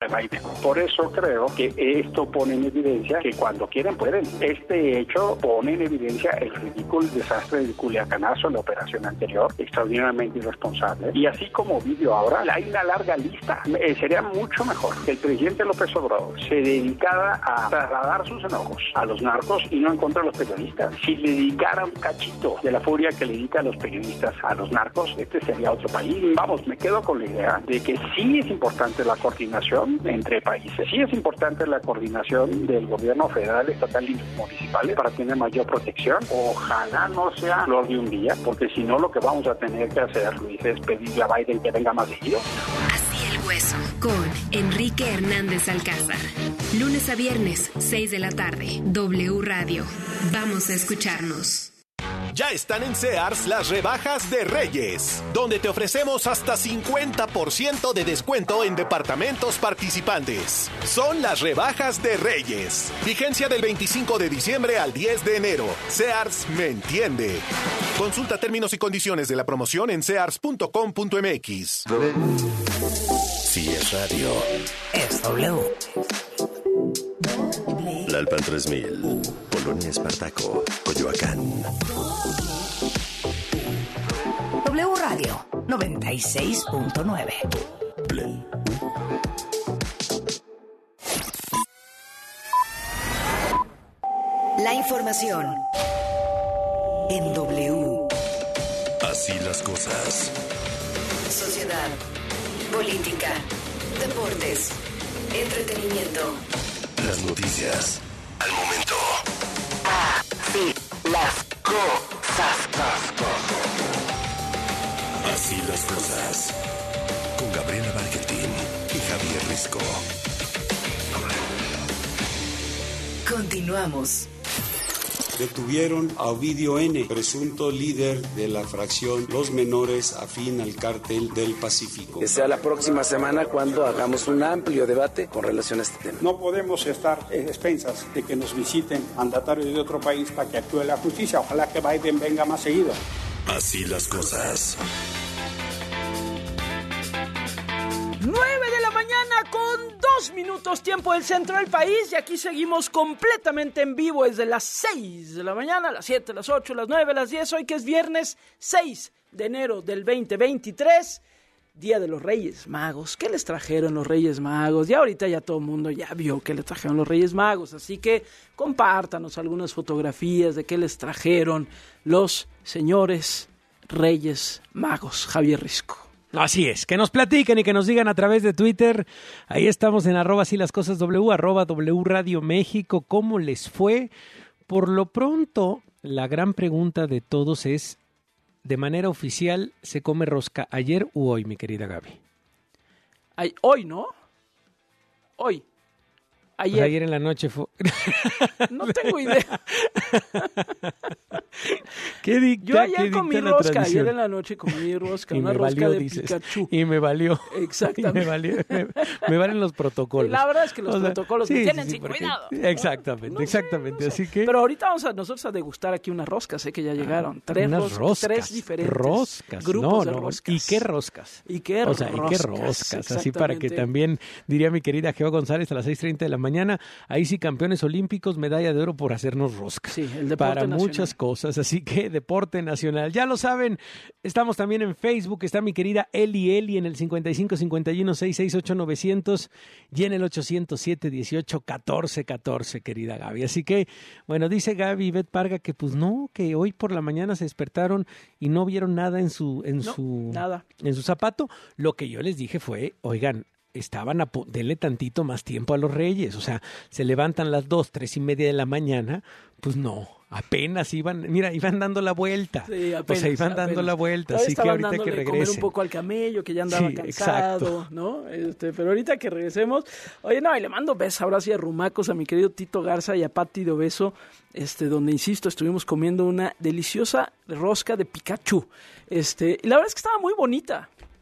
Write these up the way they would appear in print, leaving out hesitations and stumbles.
Biden. Por eso creo que esto pone en evidencia que cuando quieren pueden. Este hecho pone en evidencia el ridículo desastre del Culiacanazo en la operación anterior, extraordinariamente irresponsable. Y así como vídeo ahora, hay una larga lista. Sería mucho mejor que el presidente López Obrador se dedicara a trasladar sus enojos a los narcos y no en contra de los periodistas. Si le dedicara un cachito de la furia que le dedica a los periodistas a los narcos, este sería otro país. Vamos, me quedo con la idea de que sí es importante la coordinación entre países, sí es importante la coordinación del gobierno federal, estatal y municipal para tener mayor protección. Ojalá no sea flor de un día, porque si no lo que vamos a tener que hacer, Luis, es pedirle a Biden que venga más seguido. Así el hueso, con Enrique Hernández Alcázar. Lunes a viernes, 6 de la tarde, W Radio. Vamos a escucharnos. Ya están en Sears las rebajas de Reyes, donde te ofrecemos hasta 50% de descuento en departamentos participantes. Son las rebajas de Reyes. Vigencia del 25 de diciembre al 10 de enero. Sears me entiende. Consulta términos y condiciones de la promoción en sears.com.mx. Si es radio, es W. Lalpan 3000, Polonia Espartaco, Coyoacán. W Radio 96.9. La información en W. Así las cosas. Sociedad, política, deportes, entretenimiento. Las noticias al momento. Así las cosas. Así las cosas. Con Gabriela Barquetín y Javier Risco. Continuamos. Detuvieron a Ovidio N., presunto líder de la fracción Los Menores afín al Cártel del Pacífico. Que sea la próxima semana cuando hagamos un amplio debate con relación a este tema. No podemos estar en expensas de que nos visiten mandatarios de otro país para que actúe la justicia. Ojalá que Biden venga más seguido. Así las cosas. 9 de la mañana con 2 minutos tiempo del centro del país y aquí seguimos completamente en vivo desde las 6 de la mañana, las 7, las 8, las 9, las 10, hoy que es viernes 6 de enero del 2023, Día de los Reyes Magos. ¿Qué les trajeron los Reyes Magos? Ya ahorita ya todo el mundo ya vio qué les trajeron los Reyes Magos, así que compártanos algunas fotografías de qué les trajeron los señores Reyes Magos. Javier Risco. Así es, que nos platiquen y que nos digan a través de Twitter. Ahí estamos en @asílascosasw, @W Radio México. ¿Cómo les fue? Por lo pronto, la gran pregunta de todos es, ¿de manera oficial se come rosca ayer u hoy, mi querida Gaby? Hoy, ¿no? Hoy. Ayer. Pues ayer en la noche fue... No tengo idea. ¿Qué dicta, yo ayer comí rosca, tradición? ayer en la noche comí rosca, y una me rosca valió, de dices, Pikachu. Y me valió. Exactamente. Me valen los protocolos. La verdad es que los protocolos sí, me tienen sí, sin porque... cuidado. Exactamente, no exactamente. Sé. Así que... Pero ahorita vamos nosotros a degustar aquí unas roscas, sé que ya llegaron. Tres diferentes roscas. grupos de roscas. ¿Y qué roscas? ¿Y qué roscas? ¿Y qué roscas? Así para que también, diría mi querida Geo González, a las 6:30 de la mañana, ahí sí campeones olímpicos, medalla de oro por hacernos roscas. Sí, el deporte para nacional. Muchas cosas, así que deporte nacional. Ya lo saben, estamos también en Facebook, está mi querida Eli en el 5551668900 y en el 807-18-14-14, querida Gaby. Así que, bueno, dice Gaby Bet Parga que pues no, que hoy por la mañana se despertaron y no vieron nada en su zapato. Lo que yo les dije fue, oigan, estaban denle tantito más tiempo a los Reyes, o sea, se levantan las 2, 3:30 de la mañana, pues no, apenas iban dando la vuelta, sí, apenas, iban dando la vuelta, así que ahorita que regresen. Comer un poco al camello, que ya andaba cansado, exacto. ¿no? Pero ahorita que regresemos, oye, no, y le mando besos, ahora sí a rumacos, a mi querido Tito Garza y a Pati de Obeso, donde, insisto, estuvimos comiendo una deliciosa rosca de Pikachu, y la verdad es que estaba muy bonita.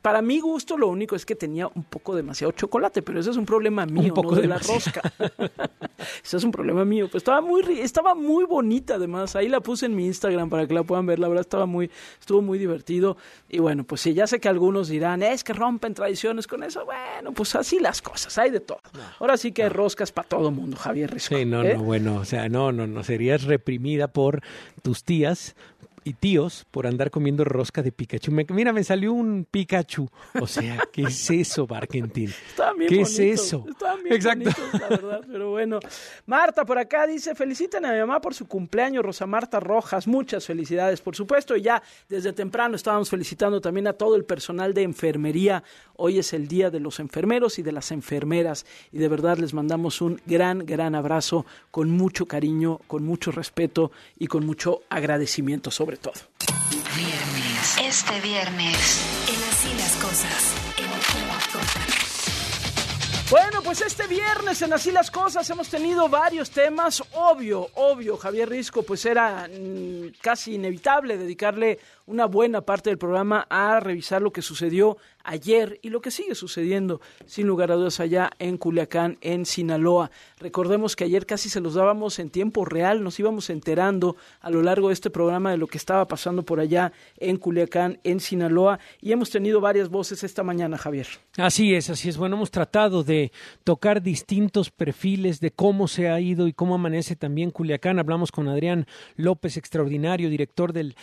para mi gusto lo único es que tenía un poco demasiado chocolate, pero ese es un problema mío, no de la rosca. Ese es un problema mío. Pues estaba muy bonita además. Ahí la puse en mi Instagram para que la puedan ver. La verdad estuvo muy divertido. Y bueno, pues sí, ya sé que algunos dirán, es que rompen tradiciones con eso. Bueno, pues así las cosas, hay de todo. Ahora sí que hay roscas para todo mundo, Javier Risco. Sí, no, bueno, o sea, no, serías reprimida por tus tías y tíos por andar comiendo rosca de Pikachu. Mira, me salió un Pikachu. O sea, ¿qué es eso, Barkentin? Estaban bien bonitos. ¿Qué es eso? Estaban bien bonitos, la verdad, pero bueno. Marta por acá dice, feliciten a mi mamá por su cumpleaños, Rosa Marta Rojas. Muchas felicidades, por supuesto. Y ya desde temprano estábamos felicitando también a todo el personal de enfermería. Hoy es el día de los enfermeros y de las enfermeras. Y de verdad les mandamos un gran, gran abrazo con mucho cariño, con mucho respeto y con mucho agradecimiento sobre todo. Viernes. Este viernes, en Así las Cosas, Bueno, pues este viernes en Así las Cosas hemos tenido varios temas. Obvio, Javier Risco, pues era casi inevitable dedicarle una buena parte del programa a revisar lo que sucedió ayer y lo que sigue sucediendo, sin lugar a dudas, allá en Culiacán, en Sinaloa. Recordemos que ayer casi se los dábamos en tiempo real, nos íbamos enterando a lo largo de este programa de lo que estaba pasando por allá en Culiacán, en Sinaloa, y hemos tenido varias voces esta mañana, Javier. Así es. Bueno, hemos tratado de tocar distintos perfiles de cómo se ha ido y cómo amanece también Culiacán. Hablamos con Adrián López, extraordinario, director del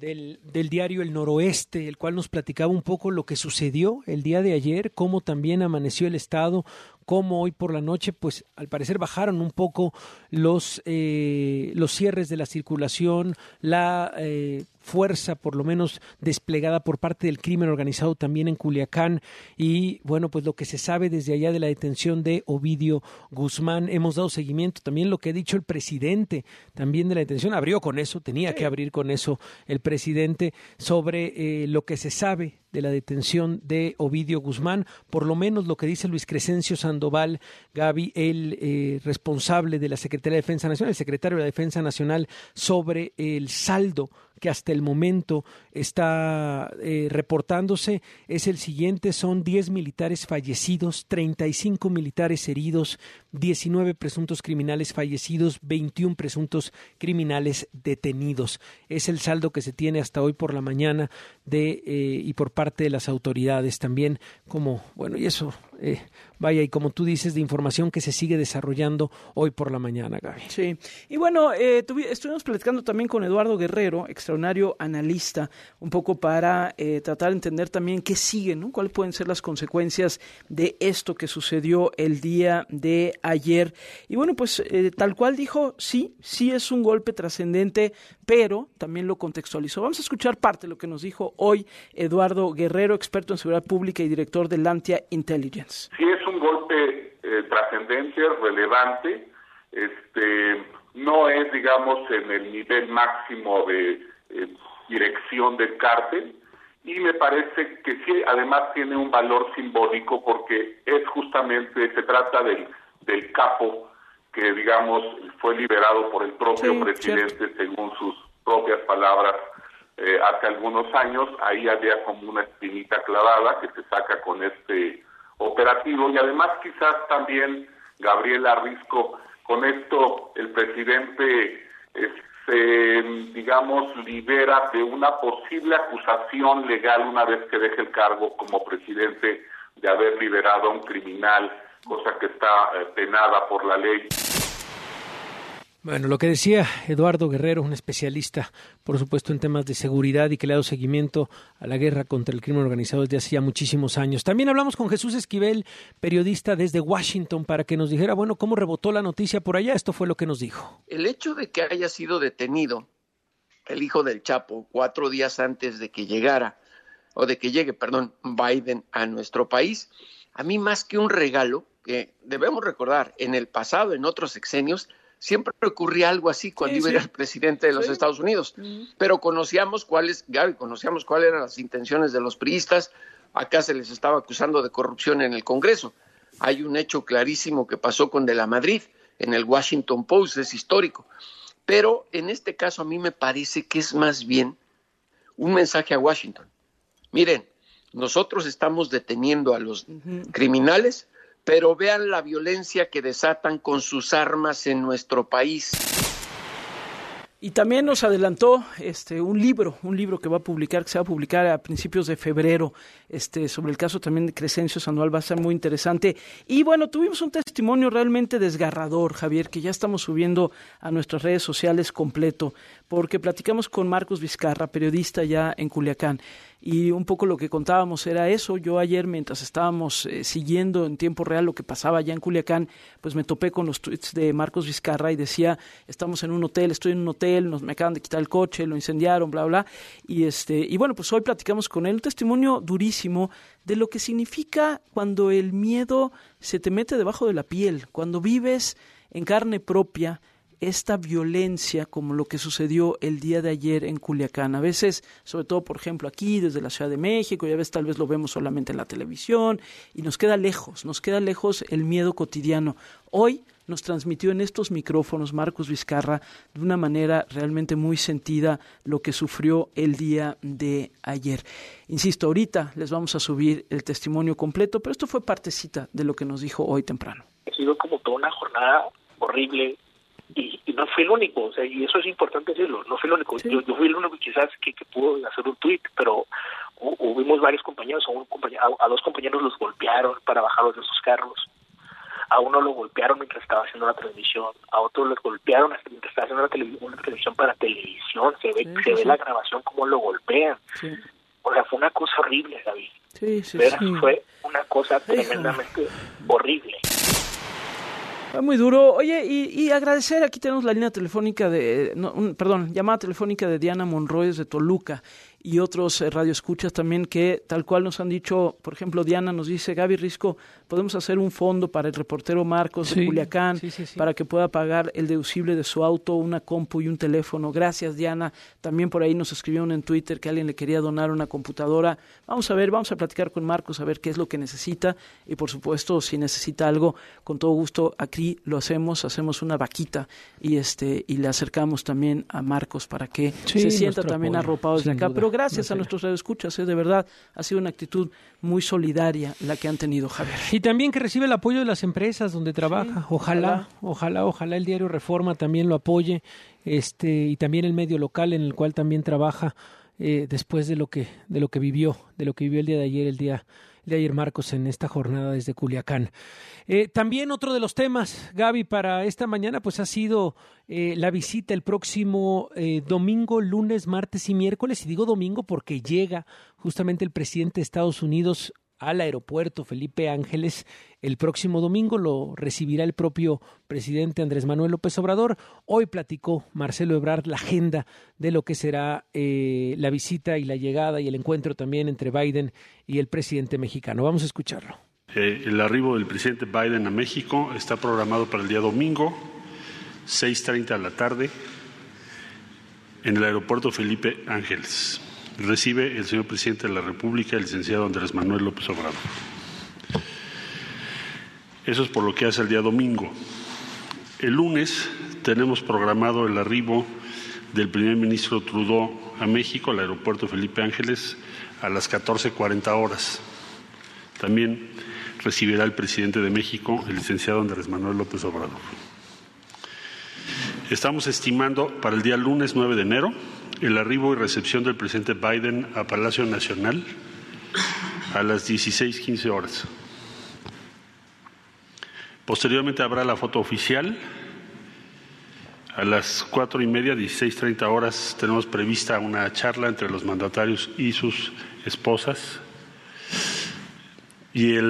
diario El Noroeste, el cual nos platicaba un poco lo que sucedió el día de ayer, cómo también amaneció el estado, cómo hoy por la noche, pues al parecer bajaron un poco los cierres de la circulación, la fuerza por lo menos desplegada por parte del crimen organizado también en Culiacán y bueno, pues lo que se sabe desde allá de la detención de Ovidio Guzmán. Hemos dado seguimiento también lo que ha dicho el presidente también de la detención, abrió con eso, tenía que abrir con eso el presidente sobre lo que se sabe de la detención de Ovidio Guzmán, por lo menos lo que dice Luis Crescencio Sandoval, Gaby, el responsable de la Secretaría de Defensa Nacional, el secretario de la Defensa Nacional, sobre el saldo que hasta el momento está reportándose, es el siguiente: son 10 militares fallecidos, 35 militares heridos, 19 presuntos criminales fallecidos, 21 presuntos criminales detenidos. Es el saldo que se tiene hasta hoy por la mañana y por parte de las autoridades también, como, bueno, y eso, vaya, y como tú dices, de información que se sigue desarrollando hoy por la mañana, Gaby. Sí, y bueno, estuvimos platicando también con Eduardo Guerrero, extraordinario analista, un poco para tratar de entender también qué sigue, ¿no? Cuáles pueden ser las consecuencias de esto que sucedió el día de ayer. Y bueno, pues tal cual dijo, sí es un golpe trascendente, pero también lo contextualizó. Vamos a escuchar parte de lo que nos dijo hoy Eduardo Guerrero, experto en seguridad pública y director de Lantia Intelligence. Sí es un golpe trascendente, relevante, no es, digamos, en el nivel máximo de dirección del cártel, y me parece que sí, además tiene un valor simbólico porque es justamente, se trata del capo que, digamos, fue liberado por el propio presidente, cierto, según sus propias palabras, hace algunos años. Ahí había como una espinita clavada que se saca con este operativo, y además quizás también, Gabriela Risco, con esto el presidente se, digamos, libera de una posible acusación legal una vez que deje el cargo como presidente de haber liberado a un criminal, cosa que está penada por la ley. Bueno, lo que decía Eduardo Guerrero, un especialista, por supuesto, en temas de seguridad y que le ha dado seguimiento a la guerra contra el crimen organizado desde hace ya muchísimos años. También hablamos con Jesús Esquivel, periodista desde Washington, para que nos dijera, bueno, cómo rebotó la noticia por allá. Esto fue lo que nos dijo. El hecho de que haya sido detenido el hijo del Chapo 4 días antes de que llegue Biden a nuestro país, a mí más que un regalo, que debemos recordar, en el pasado, en otros sexenios, siempre ocurría algo así cuando iba el presidente de los Estados Unidos, pero conocíamos cuáles eran las intenciones de los priistas. Acá se les estaba acusando de corrupción en el Congreso. Hay un hecho clarísimo que pasó con De la Madrid en el Washington Post, es histórico, pero en este caso a mí me parece que es más bien un mensaje a Washington. Miren, Nosotros estamos deteniendo a los criminales, pero vean la violencia que desatan con sus armas en nuestro país. Y también nos adelantó un libro que va a publicar, que se va a publicar a principios de febrero, sobre el caso también de Crescencio Sandoval, va a ser muy interesante. Y bueno, tuvimos un testimonio realmente desgarrador, Javier, que ya estamos subiendo a nuestras redes sociales completo, porque platicamos con Marcos Vizcarra, periodista ya en Culiacán. Y un poco lo que contábamos era eso. Yo ayer, mientras estábamos siguiendo en tiempo real lo que pasaba allá en Culiacán, pues me topé con los tweets de Marcos Vizcarra y decía, estamos en un hotel, estoy en un hotel, me acaban de quitar el coche, lo incendiaron, bla, bla. Y bueno, pues hoy platicamos con él, un testimonio durísimo de lo que significa cuando el miedo se te mete debajo de la piel, cuando vives en carne propia esta violencia como lo que sucedió el día de ayer en Culiacán. A veces, sobre todo, por ejemplo, aquí desde la Ciudad de México, ya ves, tal vez lo vemos solamente en la televisión y nos queda lejos el miedo cotidiano. Hoy nos transmitió en estos micrófonos Marcos Vizcarra de una manera realmente muy sentida lo que sufrió el día de ayer. Insisto, ahorita les vamos a subir el testimonio completo, pero esto fue partecita de lo que nos dijo hoy temprano. Ha sido como toda una jornada horrible. Y no fui el único, o sea, y eso es importante decirlo, no fui el único. Sí. Yo fui el único quizás que pudo hacer un tuit, pero hubimos varios compañeros, a dos compañeros los golpearon para bajarlos de sus carros, a uno lo golpearon mientras estaba haciendo la transmisión, a otro los golpearon mientras estaba haciendo una transmisión para televisión, se ve la grabación cómo lo golpean. Sí. O sea, fue una cosa horrible, David. Sí. Fue una cosa tremendamente horrible. Fue muy duro. Oye, y agradecer, aquí tenemos la línea telefónica llamada telefónica de Diana Monroy desde Toluca y otros radioescuchas también que tal cual nos han dicho. Por ejemplo, Diana nos dice, Gaby Risco, podemos hacer un fondo para el reportero Marcos de Culiacán para que pueda pagar el deducible de su auto, una compu y un teléfono. Gracias, Diana. También por ahí nos escribieron en Twitter que alguien le quería donar una computadora. Vamos a platicar con Marcos a ver qué es lo que necesita y por supuesto si necesita algo, con todo gusto aquí lo hacemos una vaquita y le acercamos también a Marcos para que se sienta también arropado desde acá. Pero gracias a nuestros radioescuchas, de verdad, ha sido una actitud muy solidaria la que han tenido, Javier. Y también que recibe el apoyo de las empresas donde trabaja. Ojalá el diario Reforma también lo apoye, y también el medio local en el cual también trabaja después de lo que vivió el día de ayer Marcos en esta jornada desde Culiacán. También otro de los temas, Gaby, para esta mañana pues ha sido la visita el próximo domingo, lunes, martes y miércoles, y digo domingo porque llega justamente el presidente de Estados Unidos al aeropuerto Felipe Ángeles. El próximo domingo lo recibirá el propio presidente Andrés Manuel López Obrador. Hoy platicó Marcelo Ebrard la agenda de lo que será la visita y la llegada y el encuentro también entre Biden y el presidente mexicano. Vamos a escucharlo. El arribo del presidente Biden a México está programado para el día domingo, 6:30 de la tarde, en el aeropuerto Felipe Ángeles. Recibe el señor presidente de la República, el licenciado Andrés Manuel López Obrador. Eso es por lo que hace el día domingo. El lunes tenemos programado el arribo del primer ministro Trudeau a México, al aeropuerto Felipe Ángeles, a las 14:40 horas. También recibirá el presidente de México, el licenciado Andrés Manuel López Obrador. Estamos estimando para el día lunes 9 de enero el arribo y recepción del presidente Biden a Palacio Nacional a las 16:15 horas. Posteriormente habrá la foto oficial. A las 4:30, 16:30 horas, tenemos prevista una charla entre los mandatarios y sus esposas. Y a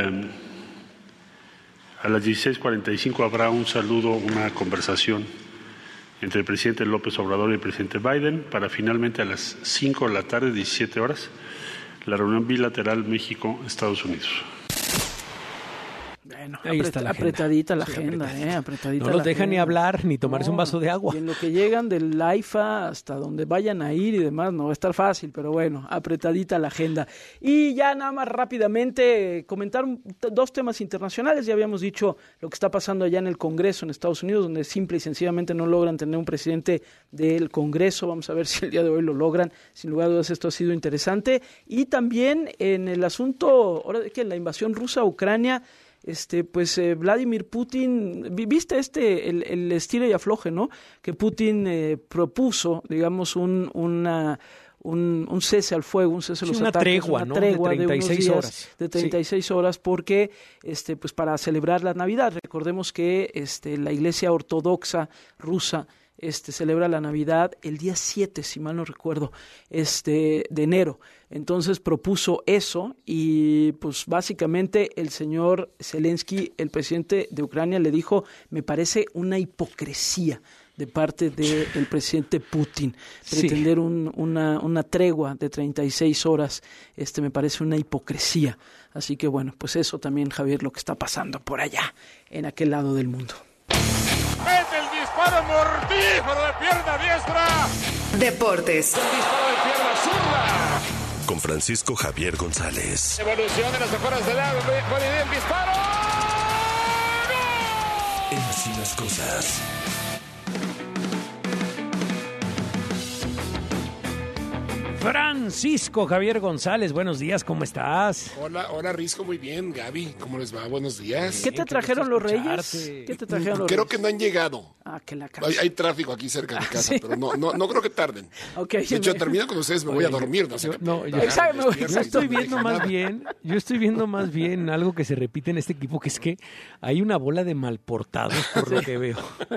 las 16:45 habrá un saludo, una conversación entre el presidente López Obrador y el presidente Biden, para finalmente a las 5 de la tarde, 17 horas, la reunión bilateral México-Estados Unidos. Bueno, apretadita la agenda, apretadita. No los dejan ni hablar, ni tomarse un vaso de agua. Y en lo que llegan del AIFA hasta donde vayan a ir y demás, no va a estar fácil, pero bueno, apretadita la agenda. Y ya nada más rápidamente comentar 2 temas internacionales. Ya habíamos dicho lo que está pasando allá en el Congreso en Estados Unidos, donde simple y sencillamente no logran tener un presidente del Congreso. Vamos a ver si el día de hoy lo logran. Sin lugar a dudas, esto ha sido interesante. Y también en el asunto, ahora de que la invasión rusa a Ucrania, Vladimir Putin, viste el estilo y afloje, ¿no? Que Putin propuso, digamos, un cese al fuego, un cese a los una ataques, tregua, una ¿no? tregua de 36 horas. De 36 horas, porque pues para celebrar la Navidad. Recordemos que la Iglesia Ortodoxa rusa celebra la Navidad el día 7, si mal no recuerdo, de enero. Entonces propuso eso y pues básicamente el señor Zelensky, el presidente de Ucrania, le dijo: me parece una hipocresía de parte del presidente Putin pretender una tregua de 36 horas, me parece una hipocresía. Así que bueno, pues eso también, Javier, lo que está pasando por allá, en aquel lado del mundo. ¡Mete el disparo mortífero de pierna diestra! Deportes. El disparo de pierna zurda. Con Francisco Javier González. Evolución de las afueras del lado. El disparo. En Así las Cosas. Francisco Javier González, buenos días, ¿cómo estás? Hola Risco, muy bien. Gaby, ¿cómo les va? Buenos días. ¿Qué te trajeron los Reyes? Creo que no han llegado. Que la hay tráfico aquí cerca de casa, pero no creo que tarden. Okay, de hecho, termino con ustedes, me voy a dormir. Yo estoy viendo más bien algo que se repite en este equipo, que es que hay una bola de malportados, por lo que veo.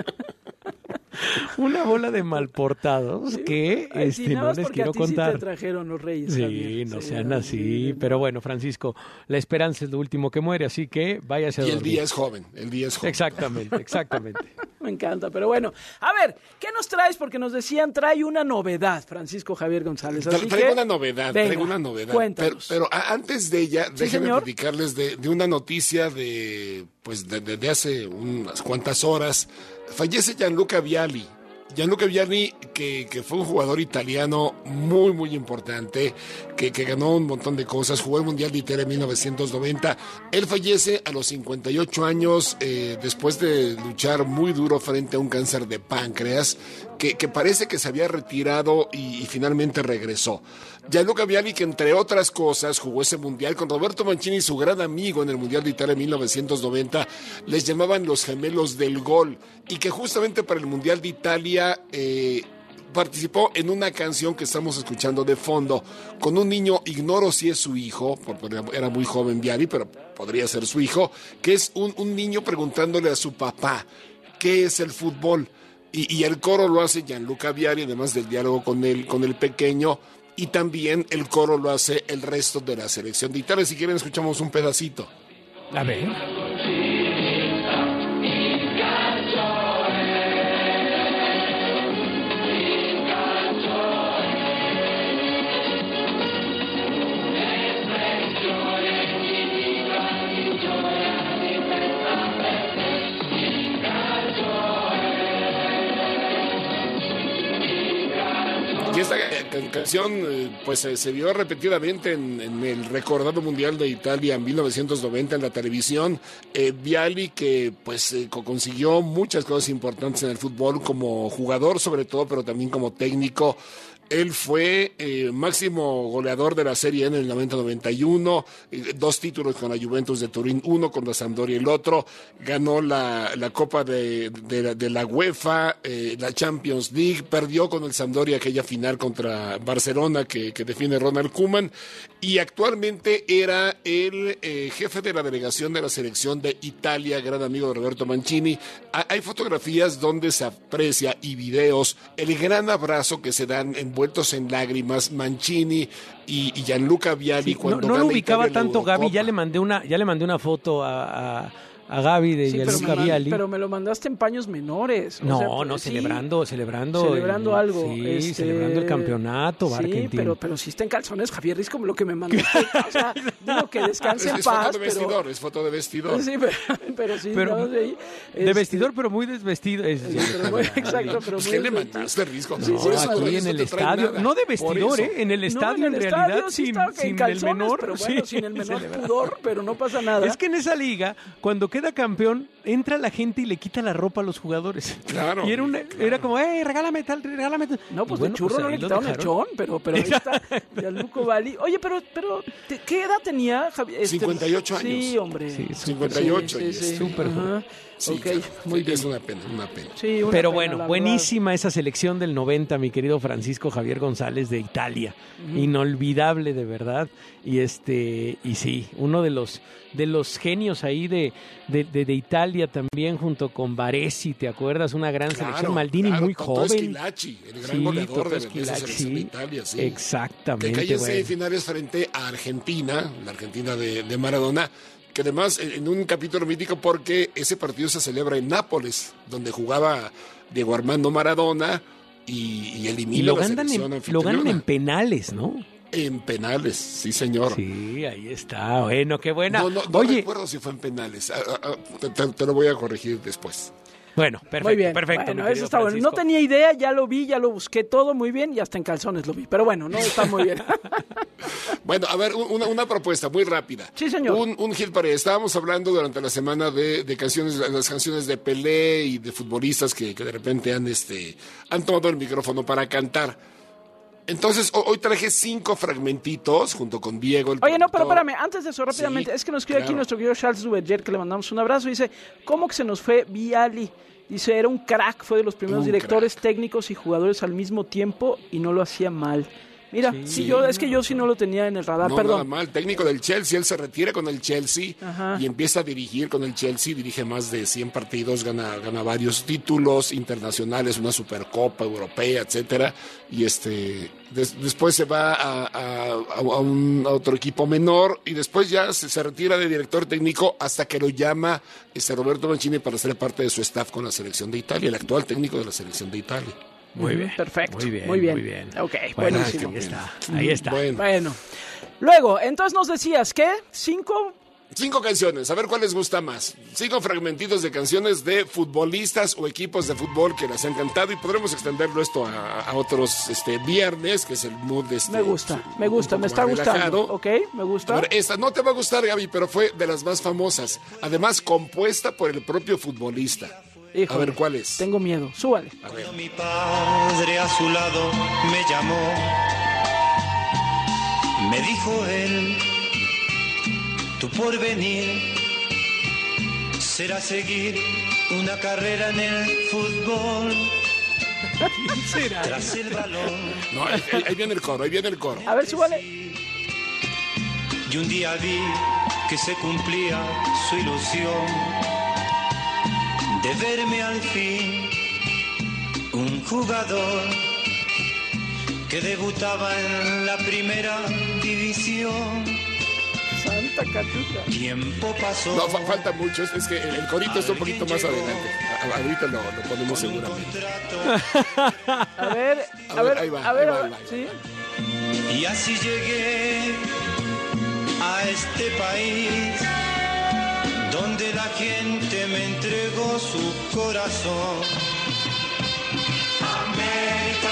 Una bola de malportados que no les quiero contar. Sí te trajeron los Reyes. Sí, Javier. No sean así. Pero bueno, Francisco, la esperanza es lo último que muere, así que váyase a dormir. Y el día es joven. Exactamente. Me encanta, pero bueno. A ver, ¿qué nos traes? Porque nos decían, trae una novedad, Francisco Javier González. Traigo una novedad. Cuéntanos. Pero antes de ella, déjenme señor. platicarles de una noticia de hace unas cuantas horas. Fallece Gianluca Vialli. Gianluca Vialli, que fue un jugador italiano muy, muy importante, que ganó un montón de cosas, jugó el Mundial de Italia en 1990. Él fallece a los 58 años después de luchar muy duro frente a un cáncer de páncreas, que parece que se había retirado y finalmente regresó. Gianluca Vialli, que entre otras cosas jugó ese Mundial con Roberto Mancini, su gran amigo en el Mundial de Italia en 1990, les llamaban los gemelos del gol, y que justamente para el Mundial de Italia participó en una canción que estamos escuchando de fondo, con un niño, ignoro si es su hijo, porque era muy joven Vialli, pero podría ser su hijo, que es un niño preguntándole a su papá, ¿qué es el fútbol? Y el coro lo hace Gianluca Vialli, además del diálogo con el pequeño, y también el coro lo hace el resto de la selección de Italia. Si quieren, escuchamos un pedacito. A ver. Y esta canción pues se vio repetidamente en el recordado Mundial de Italia en 1990 en la televisión. Vialli, que pues consiguió muchas cosas importantes en el fútbol como jugador sobre todo, pero también como técnico. Él fue máximo goleador de la Serie A en el 90-91, 2 títulos con la Juventus de Turín, 1 con la Sampdoria, el otro. Ganó la Copa de la UEFA, la Champions League, perdió con el Sampdoria aquella final contra Barcelona que define Ronald Koeman, y actualmente era el jefe de la delegación de la selección de Italia, gran amigo de Roberto Mancini. Hay fotografías donde se aprecia y videos el gran abrazo que se dan envueltos en lágrimas Mancini y Gianluca Vialli. Sí, cuando no lo ubicaba tanto, Gaby. Ya le mandé una foto a a Gaby de Gianluca Vialli. Pero me lo mandaste en paños menores. Celebrando algo. Celebrando el campeonato, sí, pero si está en calzones, Javier, es como lo que me mandaste. O sea, digo que descanse en paz. Es foto de vestidor. Sí, pero sí. De vestidor, pero muy desvestido. Exacto, pero muy ¿Qué le mandaste, Risco? Aquí en el estadio. No de vestidor, en el estadio, en realidad, sin el menor. Pero bueno, sin el menor pudor, pero no pasa nada. Es que en esa liga, cuando queda campeón, entra la gente y le quita la ropa a los jugadores. Claro. Y era como, regálame tal. No, pues de churro no le quitaron el chón, pero ahí está Gianluca Vialli. Oye, pero ¿qué edad tenía Javier? 58 años. Sí, hombre. Sí, 58. Sí. Súper joven. Sí, okay, muy bien. Es una pena. Sí, pero pena, bueno, buenísima esa selección del 90, mi querido Francisco Javier González de Italia. Inolvidable, de verdad. Y sí, uno de los genios ahí de Italia también, junto con Baresi, ¿te acuerdas? Una gran selección. Maldini muy joven. Schilacci, el gran goleador de esa selección de Italia. Sí. Exactamente. Que cayó en semifinales frente a Argentina, la Argentina de Maradona, que además en un capítulo mítico porque ese partido se celebra en Nápoles, donde jugaba Diego Armando Maradona y elimina la selección anfitriona. Lo ganan en penales, ¿no? En penales, sí, señor. Sí, ahí está. Bueno, qué buena. No recuerdo si fue en penales. Te lo voy a corregir después. Bueno, perfecto. Muy bien. Perfecto. Bueno, eso está bueno. No tenía idea, ya lo vi, ya lo busqué todo muy bien y hasta en calzones lo vi. Pero bueno, no está muy bien. Bueno, a ver, una propuesta muy rápida. Sí, señor. Un hit parade. Estábamos hablando durante la semana de canciones, las canciones de Pelé y de futbolistas que de repente han tomado el micrófono para cantar. Entonces, hoy traje 5 fragmentitos junto con Diego. Oye, no, pero espérame, antes de eso, rápidamente, sí, es que nos escribe aquí nuestro querido Charles Duverger, que le mandamos un abrazo, dice, ¿cómo que se nos fue Vialli? Dice, era un crack, fue de los primeros directores técnicos y jugadores al mismo tiempo y no lo hacía mal. Mira, es que yo sí no lo tenía en el radar, no, perdón. Nada mal, técnico del Chelsea, él se retira con el Chelsea y empieza a dirigir con el Chelsea, dirige más de 100 partidos, gana varios títulos internacionales, una Supercopa Europea, etcétera, y después se va a otro equipo menor y después ya se retira de director técnico hasta que lo llama Roberto Mancini para ser parte de su staff con la selección de Italia, el actual técnico de la selección de Italia. Muy bien. Perfecto. Muy bien. Ok, bueno, buenísimo. Ahí está. Bueno. Luego, entonces nos decías, ¿qué? 5 canciones, a ver cuál les gusta más. 5 fragmentitos de canciones de futbolistas o equipos de fútbol que las han cantado y podremos extenderlo esto a otros viernes, que es el mood de Me gusta, me está gustando. Ok, me gusta. Ver, esta no te va a gustar, Gaby, pero fue de las más famosas. Además, compuesta por el propio futbolista. Híjole, a ver cuál es. Tengo miedo, súbale. Cuando mi padre a su lado me llamó, me dijo él, tu porvenir será seguir una carrera en el fútbol. ¿Quién será? Tras el balón. No, ahí viene el coro. A ver, súbale. Y un día vi que se cumplía su ilusión de verme al fin un jugador que debutaba en la primera división. Santa Cachucha. Tiempo pasó. No, falta mucho, es que el corito está un poquito más adelante. Ahorita lo ponemos seguramente. A ver, ahí va. ¿sí? Y así llegué a este país donde la gente me entregó su corazón. América,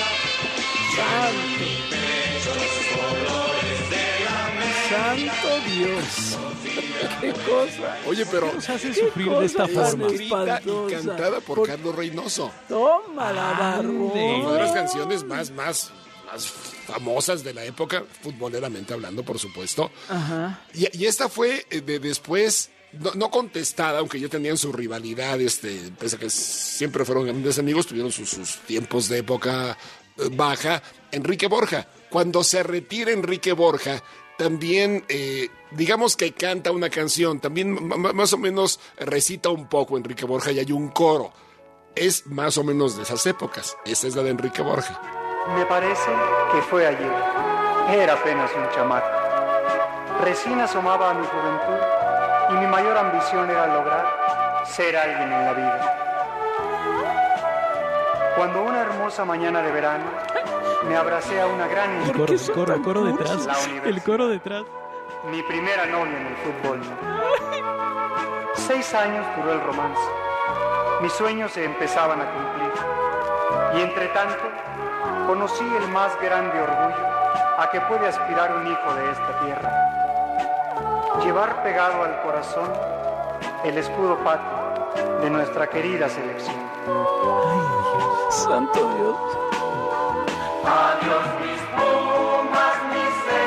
santo Dios. Qué cosa. Oye, pero nos hace sufrir de esta forma. Escrita y cantada por Carlos Reynoso. Toma la barbón. Una de las canciones más famosas de la época, futboleramente hablando, por supuesto. Ajá. Y esta fue después, no contestada, aunque ya tenían su rivalidad, pese a que siempre fueron grandes amigos, tuvieron sus tiempos de época baja. Enrique Borja. Cuando se retira Enrique Borja, también, digamos que canta una canción, también más o menos recita un poco Enrique Borja y hay un coro. Es más o menos de esas épocas. Esta es la de Enrique Borja. Me parece que fue ayer. Era apenas un chamaco. Recién asomaba a mi juventud y mi mayor ambición era lograr ser alguien en la vida. Cuando una hermosa mañana de verano me abracé a una gran el coro detrás. El coro detrás. Mi primera novia en el fútbol. 6 años duró el romance. Mis sueños se empezaban a cumplir. Y entre tanto, conocí el más grande orgullo a que puede aspirar un hijo de esta tierra. Llevar pegado al corazón el escudo patrio de nuestra querida selección. Ay, santo Dios. Adiós mis Pumas, mi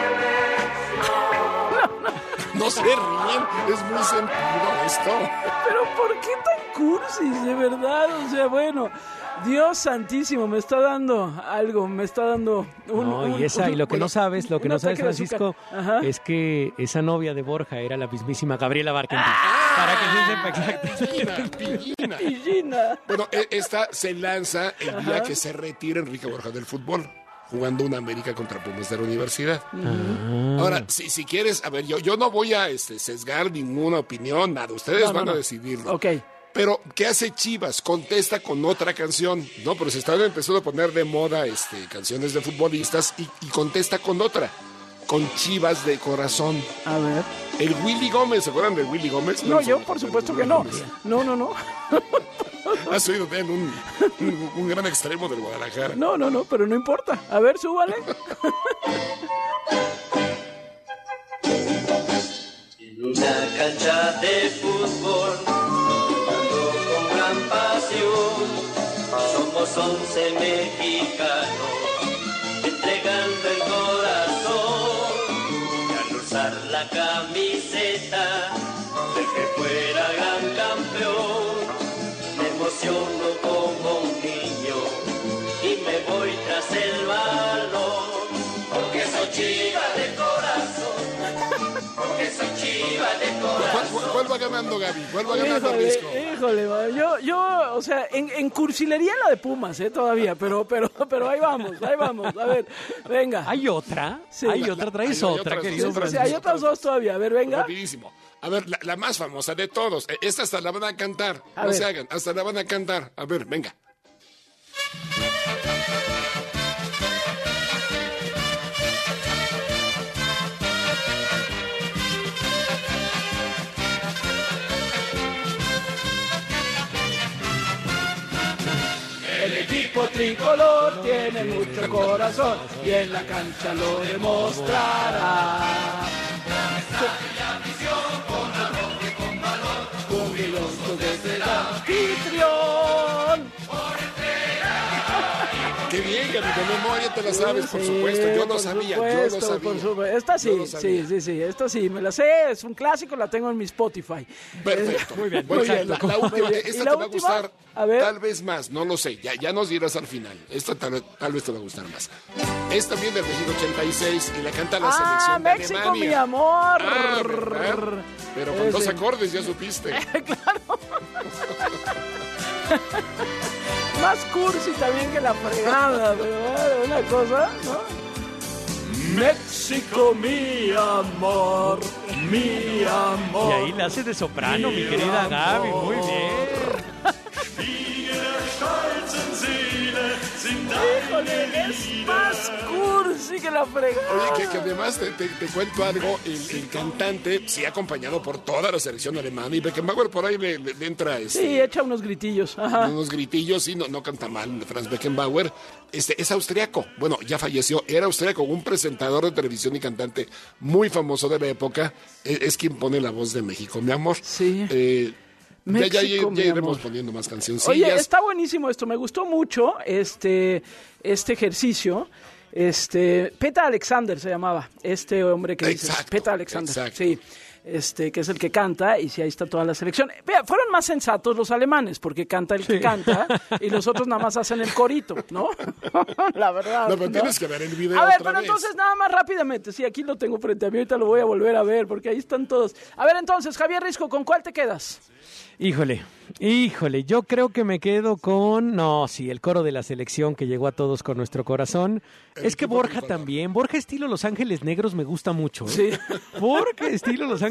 selección. No se ríen, es muy sentido esto. Pero ¿por qué tan cursis, de verdad? O sea, bueno, Dios santísimo, me está dando algo, me está dando y lo que no sabes, Francisco, es que esa novia de Borja era la mismísima Gabriela Barquentín. Para que se sepa exacto. Pillina. Bueno, esta se lanza el día que se retira Enrique Borja del fútbol, jugando una América contra Pumas de la universidad. Ahora, si quieres, a ver, yo no voy a sesgar ninguna opinión, nada, ustedes van a decidirlo. Ok. Pero, ¿qué hace Chivas? Contesta con otra canción. No, pero se están empezando a poner de moda canciones de futbolistas y contesta con otra. Con Chivas de corazón. A ver. El Willy Gómez, ¿se acuerdan del Willy Gómez? No, yo por supuesto que no. No. Has oído de un gran extremo del Guadalajara. No, pero no importa. A ver, súbale. En una cancha de fútbol, jugando con gran pasión, somos 11 mexicanos, entregando el corazón, y al usar la camiseta del que fuera gran campeón, me emociono como un niño y me voy tras el balón, porque soy Chiva de corazón, porque soy Chiva de corazón. ¿Cuál va ganando, Gaby? ¿Cuál va ganando Risco? Híjole, yo, o sea, en cursilería la de Pumas, todavía, pero ahí vamos, a ver, venga. ¿Hay otra? Sí. ¿Hay otra? ¿Traes otra, querido Francisco? Sí, hay otras dos todavía, a ver, venga. Rapidísimo. A ver, la más famosa de todos. Esta hasta la van a cantar. No se hagan, hasta la van a cantar. A ver, venga. El equipo tricolor tiene mucho corazón y en la cancha lo demostrará. Jubiloso desde el anfitrión. Qué bien, Gaby, de memoria te la sabes, por supuesto. Yo lo sabía. Esta sí, esta sí, me la sé, es un clásico, la tengo en mi Spotify. Perfecto. Muy bien. La última, esta te va a gustar tal vez más, no lo sé, ya nos dirás al final. Esta tal vez te va a gustar más. Es también del México 86 y la canta la selección de México, Alemania. Mi amor. ¿Verdad? Pero con 2 acordes ya supiste. Claro. Más cursi también que la fregada, pero bueno, una cosa, ¿no? México, mi amor, mi amor. Y ahí la hace de soprano, mi querida Gaby, muy bien. Híjole, es más cursi que la fregada. Oye, que además te cuento algo, el cantante sí acompañado por toda la selección alemana y Beckenbauer por ahí le entra sí, echa unos gritillos. Ajá. Unos gritillos, sí, no canta mal Franz Beckenbauer. Es austriaco, bueno, ya falleció, era austriaco, un presentador de televisión y cantante muy famoso de la época, es quien pone la voz de México, mi amor. Sí. Ya iremos poniendo más canciones. Oye, está buenísimo esto, me gustó mucho este ejercicio. Peta Alexander se llamaba, este hombre que dice Peta Alexander. Exacto. Sí. Que es el que canta, y sí, ahí está toda la selección. Vea, fueron más sensatos los alemanes, porque canta el que canta, y los otros nada más hacen el corito, ¿no? La verdad. No, pero tienes que ver el video. A ver, pero entonces nada más rápidamente, sí, aquí lo tengo frente a mí, ahorita lo voy a volver a ver, porque ahí están todos. A ver, entonces, Javier Risco, ¿con cuál te quedas? Híjole, yo creo que me quedo con... No, sí, el coro de la selección que llegó a todos con nuestro corazón. Es que Borja también, Borja estilo Los Ángeles Negros me gusta mucho. Sí. Borja estilo Los Ángeles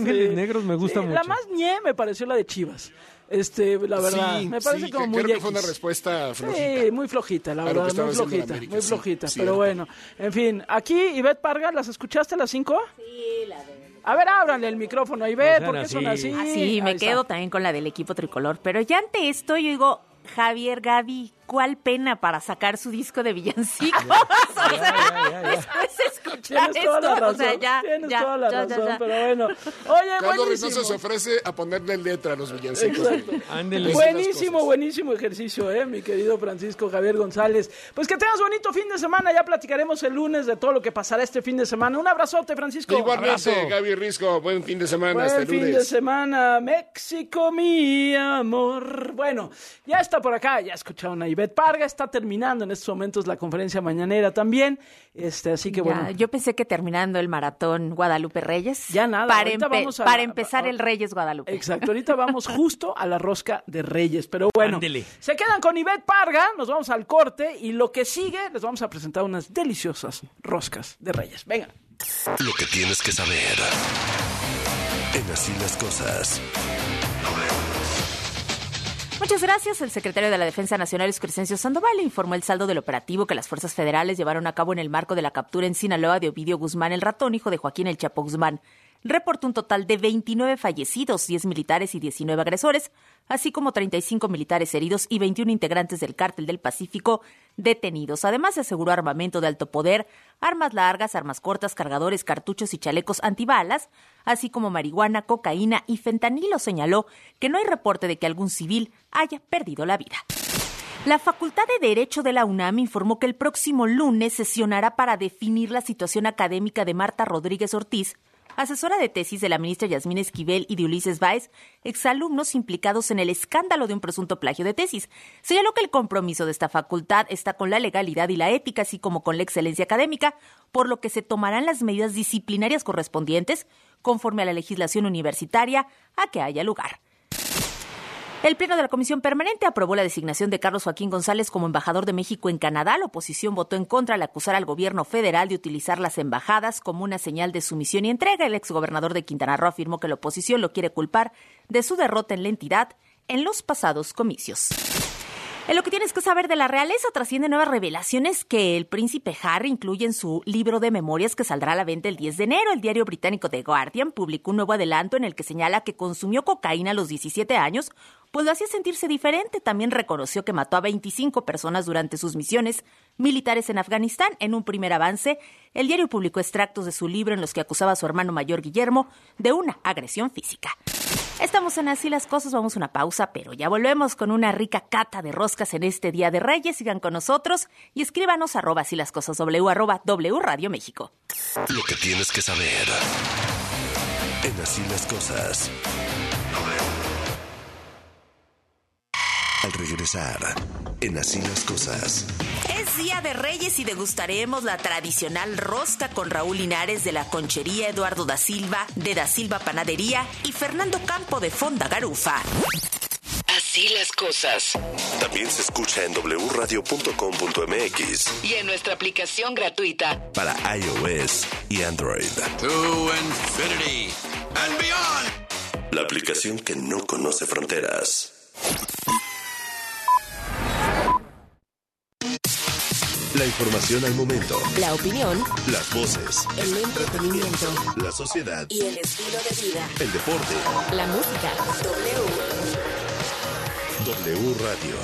Ángeles Negros me gusta mucho. La más ñe me pareció la de Chivas. La verdad, me parece como muy creo que fue una respuesta flojita. Sí, muy flojita, la verdad, muy flojita. Pero bueno, en fin, aquí Ivette Parga, ¿las escuchaste a las 5? Sí, la de... A ver, ábranle el micrófono, Ivette, ¿por qué son así? Sí, me quedo también con la del equipo tricolor, pero ya ante esto yo digo, Javier, Gaby, ¿cuál pena para sacar su disco de villancicos? Después de escuchar Tienes toda la razón, tienes toda la razón, pero bueno. Oye, Carlos buenísimo. Reynoso se ofrece a ponerle letra a los villancicos. Exacto. Buenísimo ejercicio, mi querido Francisco Javier González. Pues que tengas bonito fin de semana, ya platicaremos el lunes de todo lo que pasará este fin de semana. Un abrazote, Francisco. Igualmente, Gaby Risco, buen fin de semana, hasta el lunes. Buen fin de semana, México, mi amor. Bueno, ya está por acá, ya escucharon a Ivette Parga, está terminando en estos momentos la conferencia mañanera también, así que bueno. Yo pensé que terminando el maratón Guadalupe Reyes. Ya nada. Para empezar el Reyes Guadalupe. Exacto, ahorita vamos justo a la rosca de Reyes, pero bueno. Ándele. Se quedan con Ivette Parga, nos vamos al corte y lo que sigue les vamos a presentar unas deliciosas roscas de Reyes. Venga. Lo que tienes que saber. En Así las Cosas. Muchas gracias. El secretario de la Defensa Nacional, Luis Crescencio Sandoval, informó el saldo del operativo que las fuerzas federales llevaron a cabo en el marco de la captura en Sinaloa de Ovidio Guzmán el Ratón, hijo de Joaquín El Chapo Guzmán. Reportó un total de 29 fallecidos, 10 militares y 19 agresores, así como 35 militares heridos y 21 integrantes del Cártel del Pacífico detenidos. Además, se aseguró armamento de alto poder, armas largas, armas cortas, cargadores, cartuchos y chalecos antibalas, así como marihuana, cocaína y fentanilo. Señaló que no hay reporte de que algún civil haya perdido la vida. La Facultad de Derecho de la UNAM informó que el próximo lunes sesionará para definir la situación académica de Marta Rodríguez Ortiz, asesora de tesis de la ministra Yasmín Esquivel y de Ulises Báez, exalumnos implicados en el escándalo de un presunto plagio de tesis. Señaló que el compromiso de esta facultad está con la legalidad y la ética, así como con la excelencia académica, por lo que se tomarán las medidas disciplinarias correspondientes conforme a la legislación universitaria a que haya lugar. El Pleno de la Comisión Permanente aprobó la designación de Carlos Joaquín González como embajador de México en Canadá. La oposición votó en contra al acusar al gobierno federal de utilizar las embajadas como una señal de sumisión y entrega. El exgobernador de Quintana Roo afirmó que la oposición lo quiere culpar de su derrota en la entidad en los pasados comicios. En lo que tienes que saber de la realeza, trascienden nuevas revelaciones que el príncipe Harry incluye en su libro de memorias que saldrá a la venta el 10 de enero. El diario británico The Guardian publicó un nuevo adelanto en el que señala que consumió cocaína a los 17 años, pues lo hacía sentirse diferente. También reconoció que mató a 25 personas durante sus misiones militares en Afganistán. En un primer avance, el diario publicó extractos de su libro en los que acusaba a su hermano mayor Guillermo de una agresión física. Estamos en Así las Cosas, vamos a una pausa, pero ya volvemos con una rica cata de roscas en este Día de Reyes. Sigan con nosotros y escríbanos @asílascosasw, @W Radio México. Lo que tienes que saber en Así las Cosas. Al regresar, en Así las Cosas. Es Día de Reyes y degustaremos la tradicional rosca con Raúl Linares de la Conchería Eduardo da Silva, de Da Silva Panadería, y Fernando Campo de Fonda Garufa. Así las cosas. También se escucha en wradio.com.mx y en nuestra aplicación gratuita para iOS y Android. To infinity and beyond. La aplicación que no conoce fronteras. La información al momento. La opinión. Las voces. El entretenimiento. La sociedad. Y el estilo de vida. El deporte. La música. W Radio.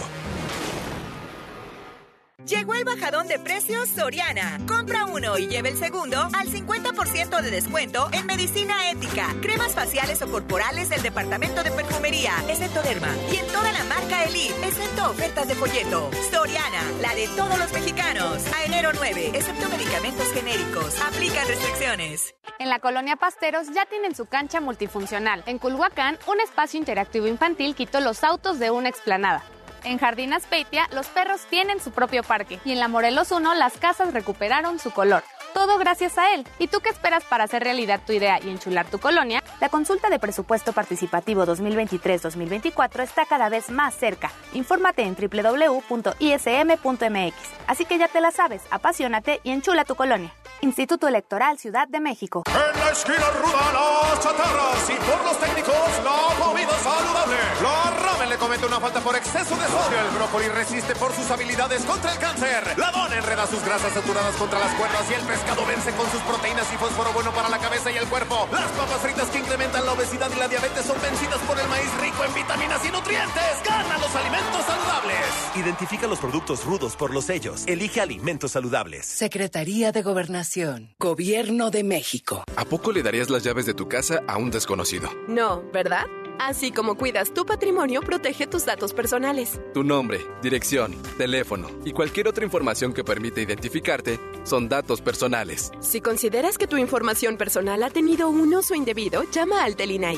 Llegó el bajadón de precios Soriana. Compra uno y lleve el segundo al 50% de descuento en medicina ética, cremas faciales o corporales del departamento de perfumería, excepto Derma, y en toda la marca Elite, excepto ofertas de folleto. Soriana, la de todos los mexicanos. A enero 9, excepto medicamentos genéricos. Aplican restricciones. En la colonia Pasteros ya tienen su cancha multifuncional. En Culhuacán, un espacio interactivo infantil quitó los autos de una explanada. En Jardín Azpeitia, los perros tienen su propio parque. Y en la Morelos 1, las casas recuperaron su color. Todo gracias a él. ¿Y tú qué esperas para hacer realidad tu idea y enchular tu colonia? La consulta de presupuesto participativo 2023-2024 está cada vez más cerca. Infórmate en www.ism.mx. Así que ya te la sabes, apasionate y enchula tu colonia. Instituto Electoral Ciudad de México. En la esquina ruda, las chatarras y por los técnicos, la comida saludable. La ramen le comete una falta por exceso de sodio. El brócoli resiste por sus habilidades contra el cáncer. La dona enreda sus grasas saturadas contra las cuerdas y el pescado vence con sus proteínas y fósforo bueno para la cabeza y el cuerpo. Las papas fritas que incrementan la obesidad y la diabetes son vencidas por el maíz rico en vitaminas y nutrientes. ¡Gana los alimentos saludables! Identifica los productos rudos por los sellos. Elige alimentos saludables. Secretaría de Gobernación. Gobierno de México. ¿A poco le darías las llaves de tu casa a un desconocido? No, ¿verdad? Así como cuidas tu patrimonio, protege tus datos personales. Tu nombre, dirección, teléfono y cualquier otra información que permita identificarte son datos personales. Si consideras que tu información personal ha tenido un uso indebido, llama al INAI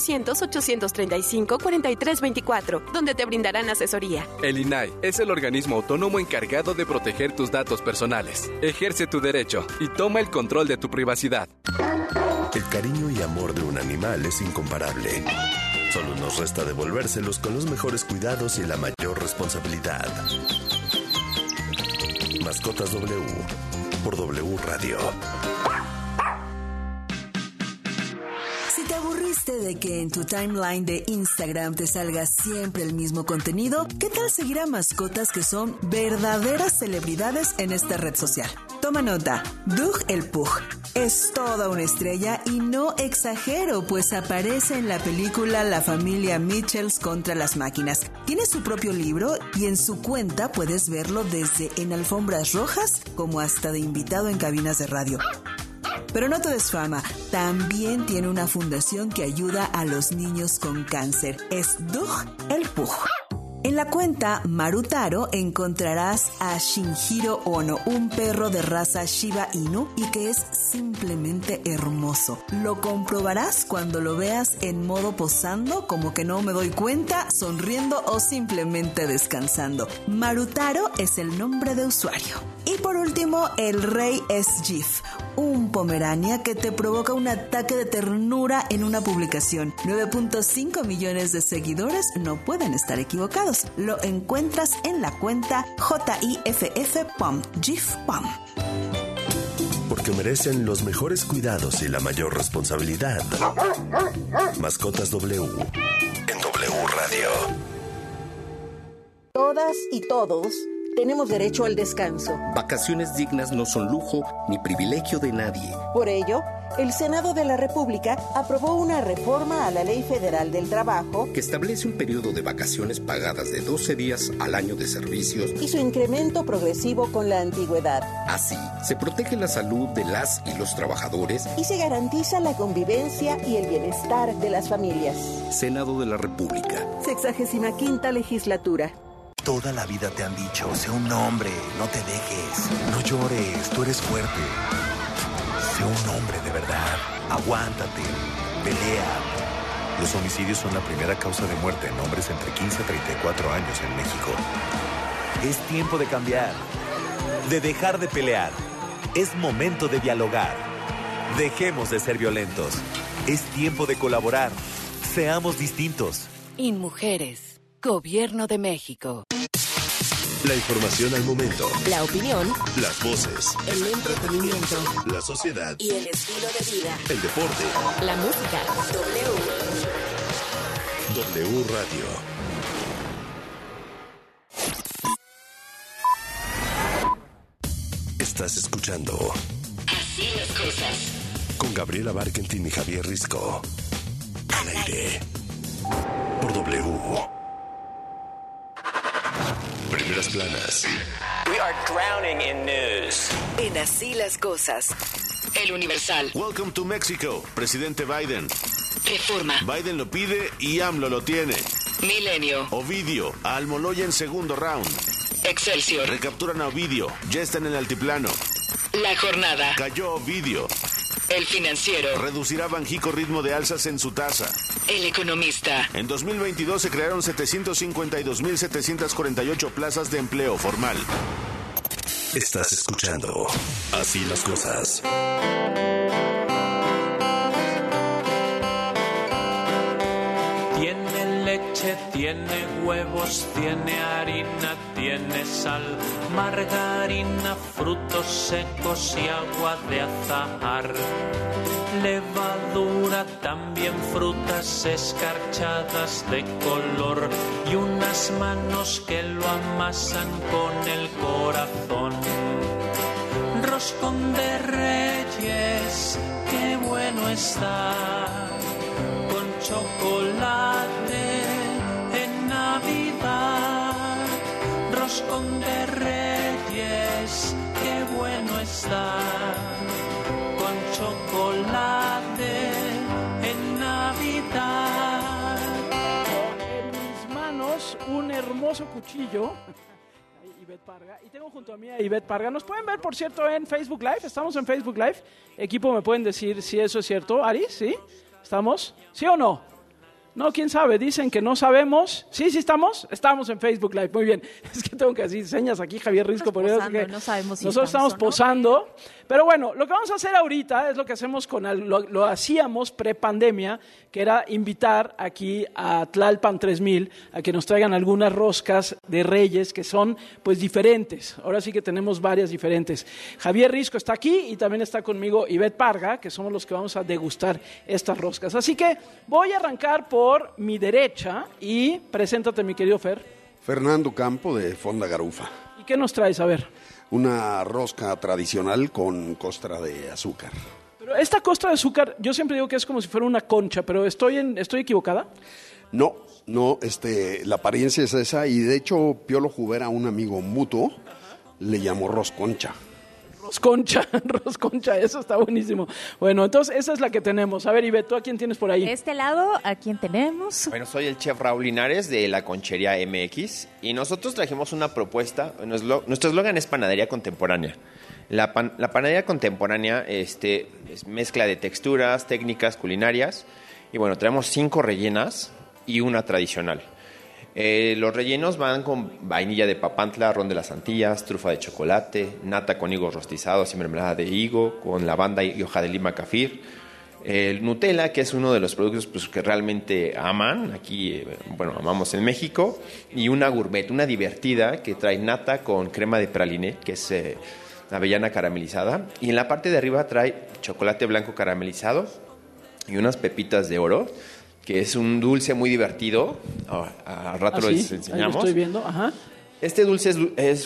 800-835-4324, donde te brindarán asesoría. El INAI es el organismo autónomo encargado de proteger tus datos personales. Ejerce tu derecho y toma el control de tu privacidad. El cariño y amor de un animal es incomparable. Solo nos resta devolvérselos con los mejores cuidados y la mayor responsabilidad. Mascotas W por W Radio. Si te aburriste de que en tu timeline de Instagram te salga siempre el mismo contenido, ¿qué tal seguir a mascotas que son verdaderas celebridades en esta red social? Toma nota, Doug el Pug es toda una estrella y no exagero, pues aparece en la película La familia Mitchells contra las máquinas. Tiene su propio libro y en su cuenta puedes verlo desde en alfombras rojas como hasta de invitado en cabinas de radio. Pero no todo es fama, también tiene una fundación que ayuda a los niños con cáncer. Es Doug el Pug. En la cuenta Marutaro encontrarás a Shinjiro Ono, un perro de raza Shiba Inu y que es simplemente hermoso. Lo comprobarás cuando lo veas en modo posando, como que no me doy cuenta, sonriendo o simplemente descansando. Marutaro es el nombre de usuario. Y por último, el rey es Jif, un pomerania que te provoca un ataque de ternura en una publicación. 9.5 millones de seguidores no pueden estar equivocados. Lo encuentras en la cuenta JIFF-POM, Jif POM. Porque merecen los mejores cuidados y la mayor responsabilidad. Mascotas W en W Radio. Todas y todos tenemos derecho al descanso. Vacaciones dignas no son lujo ni privilegio de nadie. Por ello, el Senado de la República aprobó una reforma a la Ley Federal del Trabajo que establece un periodo de vacaciones pagadas de 12 días al año de servicios y su incremento progresivo con la antigüedad. Así, se protege la salud de las y los trabajadores y se garantiza la convivencia y el bienestar de las familias. Senado de la República. 65ª Legislatura. Toda la vida te han dicho, sé un hombre, no te dejes, no llores, tú eres fuerte. Sé un hombre de verdad, aguántate, pelea. Los homicidios son la primera causa de muerte en hombres entre 15 y 34 años en México. Es tiempo de cambiar, de dejar de pelear. Es momento de dialogar. Dejemos de ser violentos. Es tiempo de colaborar. Seamos distintos. InMujeres, Gobierno de México. La información al momento. La opinión. Las voces. El entretenimiento. La sociedad. Y el estilo de vida. El deporte. La música. W Radio. Estás escuchando Así las cosas. con Gabriela Barkentin y Javier Risco. Al aire. Por W. Primeras planas. We are drowning in news. En Así las cosas. El Universal. Welcome to Mexico, presidente Biden. Reforma. Biden lo pide y AMLO lo tiene. Milenio. Ovidio, a Almoloya en segundo round. Excelsior. Recapturan a Ovidio, ya está en el altiplano. La Jornada. Cayó Ovidio. El Financiero. Reducirá Banjico ritmo de alzas en su tasa. El Economista. En 2022 se crearon 752.748 plazas de empleo formal. Estás escuchando Así las cosas. Tiene leche, tiene huevos, tiene harina, tiene sal, margarina, frutos secos y agua de azahar. levadura, también frutas escarchadas de color y unas manos que lo amasan con el corazón. Roscón de Reyes, qué bueno está, con chocolate en Navidad. Roscón de Reyes, qué bueno está, con chocolate en Navidad. En mis manos un hermoso cuchillo. Ivette Parga, y tengo junto a mí a Ivette Parga. Nos pueden ver, por cierto, en Facebook Live. Estamos en Facebook Live. Equipo, ¿me pueden decir si eso es cierto? ¿Ari? ¿Sí? ¿Estamos? ¿Sí o no? No, quién sabe, dicen que no sabemos. ¿Sí estamos? Estamos en Facebook Live, muy bien. Es que tengo que decir señas aquí, Javier Risco. Por eso que no sabemos si nosotros estamos posando. Pero bueno, lo que vamos a hacer ahorita es lo que hacemos lo hacíamos pre-pandemia, que era invitar aquí a Tlalpan 3000 a que nos traigan algunas roscas de Reyes que son pues diferentes. Ahora sí que tenemos varias diferentes. Javier Risco está aquí y también está conmigo Ivette Parga, que somos los que vamos a degustar estas roscas. Así que voy a arrancar por mi derecha y preséntate, mi querido Fer. Fernando Campo, de Fonda Garufa. ¿Y qué nos traes? A ver. Una rosca tradicional con costra de azúcar. Pero esta costra de azúcar, yo siempre digo que es como si fuera una concha, pero ¿estoy equivocada? No, la apariencia es esa, y de hecho Piolo Jubera, un amigo mutuo, le llamó rosconcha. Rosconcha, eso está buenísimo. Bueno, entonces esa es la que tenemos. A ver, Ivette, ¿tú a quién tienes por ahí? De este lado, ¿a quién tenemos? Bueno, soy el chef Raúl Linares de la Conchería MX y nosotros trajimos una propuesta. Nuestro eslogan es panadería contemporánea. La panadería contemporánea es mezcla de texturas, técnicas culinarias y bueno, traemos 5 rellenas y una tradicional. Los rellenos van con vainilla de Papantla, ron de las Antillas, trufa de chocolate, nata con higos rostizados y mermelada de higo, con lavanda y hoja de lima kefir. El Nutella, que es uno de los productos pues, que realmente aman, aquí, amamos en México. Y una gourmet, una divertida, que trae nata con crema de praliné, que es avellana caramelizada. Y en la parte de arriba trae chocolate blanco caramelizado y unas pepitas de oro, que es un dulce muy divertido. Al rato lo enseñamos. Ahí lo estoy viendo, ajá. Este dulce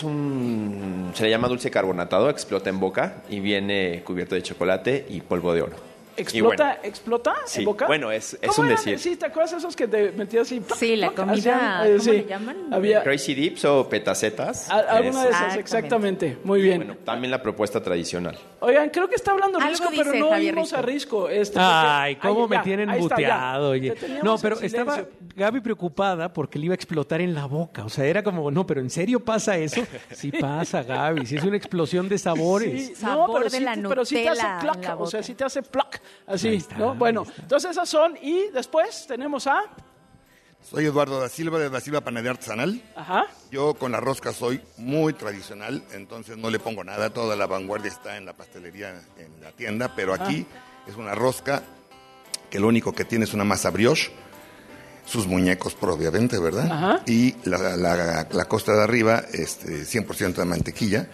se le llama dulce carbonatado, explota en boca y viene cubierto de chocolate y polvo de oro. ¿Explota sí, en boca? Bueno, es un decir. Sí, ¿te acuerdas esos que te metías así? Sí, la comida, ¿cómo le llaman? Crazy Dips o petacetas. Alguna de esas, exactamente. Muy bien. Bueno, también la propuesta tradicional. Oigan, creo que está hablando Risco, pero no oímos a Risco. Ay, cómo me tienen muteado. Oye. No, pero estaba Gaby preocupada porque le iba a explotar en la boca. O sea, era como, no, pero ¿en serio pasa eso? Sí pasa, Gaby. Sí es una explosión de sabores. Sí, sabor de la Nutella. Pero sí te hace plac, o sea, sí te hace plac. Así, está, ¿no? Bueno, entonces esas son, y después tenemos a... Soy Eduardo da Silva, de Da Silva Panadería Artesanal. Ajá. Yo con la rosca soy muy tradicional, entonces no le pongo nada, toda la vanguardia está en la pastelería, en la tienda, pero aquí es una rosca que lo único que tiene es una masa brioche, sus muñecos propiamente, ¿verdad? Ajá. Y la costra de arriba, 100% de mantequilla,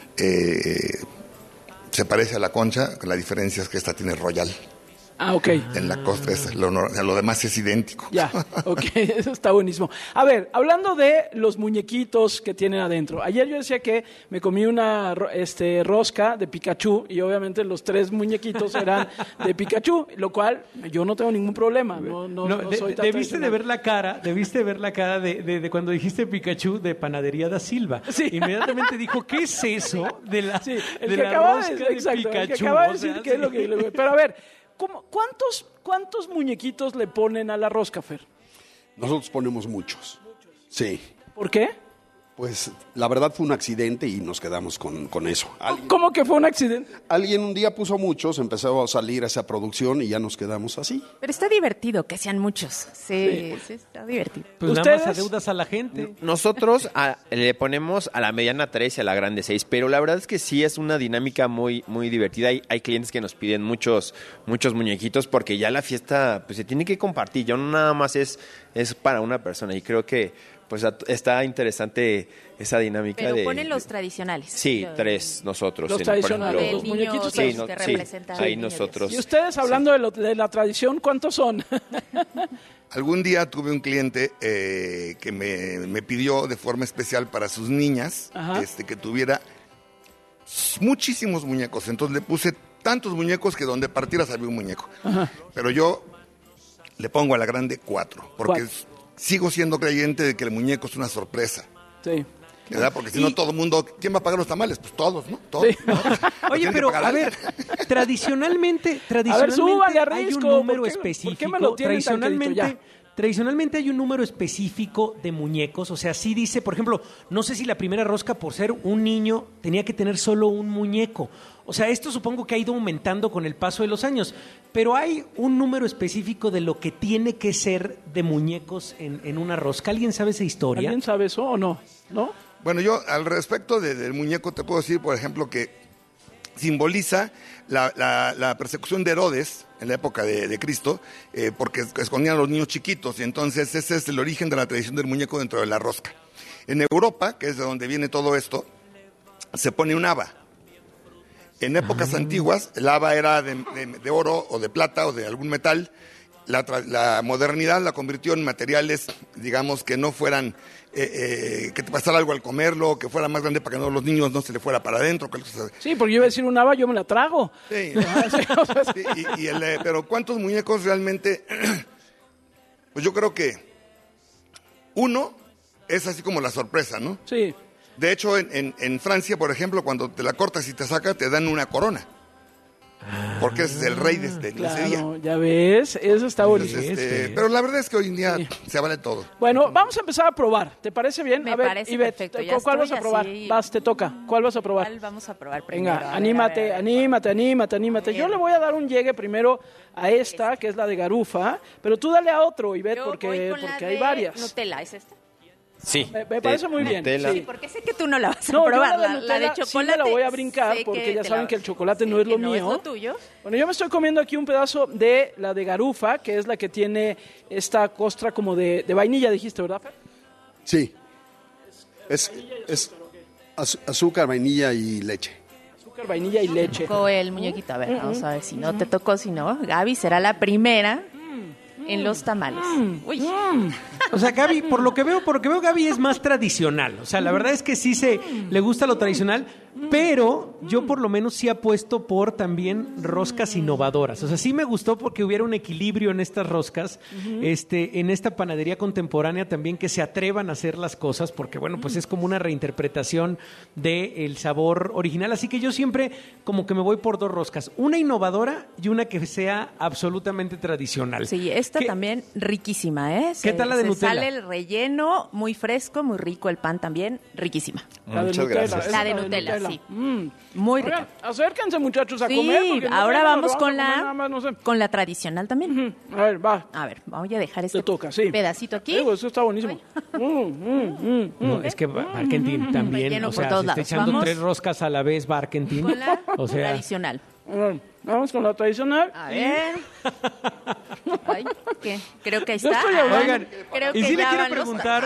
se parece a la concha, la diferencia es que esta tiene royal. Ah, ok. En la costra, lo demás es idéntico. Ya, ok, eso está buenísimo. A ver, hablando de los muñequitos que tienen adentro. Ayer yo decía que me comí una rosca de Pikachu y obviamente los 3 muñequitos eran de Pikachu, lo cual yo no tengo ningún problema. No soy tan debiste ver la cara de cuando dijiste Pikachu de Panadería da Silva. Sí. Inmediatamente dijo, ¿qué es eso de la, sí, el de que la acaba rosca de exacto, Pikachu? El que acaba de decir que es lo que... Pero a ver... ¿Cuántos muñequitos le ponen a la rosca, Fer? Nosotros ponemos muchos. Sí. ¿Por qué? Pues la verdad fue un accidente y nos quedamos con eso. ¿Cómo que fue un accidente? Alguien un día puso muchos, empezó a salir esa producción y ya nos quedamos así. Pero está divertido que sean muchos. Sí, está divertido. Pues nada más adeudas a la gente. Nosotros le ponemos a la mediana 3 y a la grande 6, pero la verdad es que sí es una dinámica muy, muy divertida. Hay clientes que nos piden muchos muñequitos porque ya la fiesta pues se tiene que compartir, ya no nada más es para una persona y creo que pues está interesante esa dinámica. Pero ponen los tradicionales. Sí, 3 nosotros. Los tradicionales, los muñequitos que representan. Ahí nosotros. Y ustedes, hablando de la tradición, ¿cuántos son? Algún día tuve un cliente que me pidió de forma especial para sus niñas que tuviera muchísimos muñecos. Entonces le puse tantos muñecos que donde partieras había un muñeco. Ajá. Pero yo le pongo a la grande 4, porque sigo siendo creyente de que el muñeco es una sorpresa. Sí. ¿Verdad? Porque si no todo el mundo, ¿quién va a pagar los tamales? Pues todos, ¿no? Todos. Sí. Oye, pero a ver, tradicionalmente hay un número específico. Tradicionalmente hay un número específico de muñecos, o sea, sí dice, por ejemplo, no sé si la primera rosca por ser un niño tenía que tener solo un muñeco. O sea, esto supongo que ha ido aumentando con el paso de los años, pero hay un número específico de lo que tiene que ser de muñecos en una rosca. ¿Alguien sabe esa historia? ¿Alguien sabe eso o no? ¿No? Bueno, yo al respecto del muñeco te puedo decir, por ejemplo, que simboliza la persecución de Herodes en la época de Cristo, porque escondían a los niños chiquitos, y entonces ese es el origen de la tradición del muñeco dentro de la rosca. En Europa, que es de donde viene todo esto, se pone un haba. En épocas antiguas, el haba era de oro o de plata o de algún metal. La modernidad la convirtió en materiales, digamos, que no fueran, que te pasara algo al comerlo, que fuera más grande para que los niños no se le fuera para adentro. Sí, porque yo iba a decir un haba, yo me la trago. Sí, sí, pero ¿cuántos muñecos realmente? Pues yo creo que uno es así como la sorpresa, ¿no? Sí. De hecho, en Francia, por ejemplo, cuando te la cortas y te saca, te dan una corona. Porque es el rey de ese día. Ya ves, eso está bonito. Pero la verdad es que hoy en día se vale todo. Bueno, vamos a empezar a probar. ¿Te parece bien? Me parece Ivette, perfecto. ¿Cuál vas a probar? Vas, te toca. ¿Cuál vas a probar? ¿Cuál vamos a probar primero? Venga, anímate. Yo le voy a dar un llegue primero a esta, que es la de garufa, pero tú dale a otro, Ivette, porque hay varias. Nutella, ¿es esta? Sí. Me parece muy bien. Sí, porque sé que tú no la vas a probar. La de chocolate. Sí me la voy a brincar porque ya saben que el chocolate no es lo mío. No es lo tuyo. Bueno, yo me estoy comiendo aquí un pedazo de la de garufa, que es la que tiene esta costra como de vainilla, dijiste, ¿verdad, Fer? Sí. Es azúcar, vainilla y leche. Azúcar, vainilla y leche. Tocó el muñequito. A ver, vamos a ver si no te tocó, si no. Gaby será la primera en los tamales. Uy. O sea, Gaby, por lo que veo, Gaby es más tradicional. O sea, la verdad es que sí le gusta lo tradicional, pero yo por lo menos sí apuesto por también roscas innovadoras. O sea, sí me gustó porque hubiera un equilibrio en estas roscas, en esta panadería contemporánea también, que se atrevan a hacer las cosas, porque bueno, pues es como una reinterpretación del sabor original. Así que yo siempre como que me voy por 2 roscas, una innovadora y una que sea absolutamente tradicional. Sí, esta también riquísima, ¿eh? ¿Qué tal la de Nutella? Sale el relleno, muy fresco, muy rico el pan también, riquísima. Muchas gracias. La de Nutella, sí. Muy rica. Oigan, acérquense, muchachos, a comer. Sí, ahora vamos con la tradicional también. A ver, va. A ver, voy a dejar este pedacito aquí. Eso está buenísimo. No, es que Barkentin también, o sea, se está echando 3 roscas a la vez, Barkentin. Con la o sea, tradicional. Vamos con la tradicional. A ver. Ay, ¿qué? Creo que ahí está. Oigan, creo que y sí ya le quiero preguntar,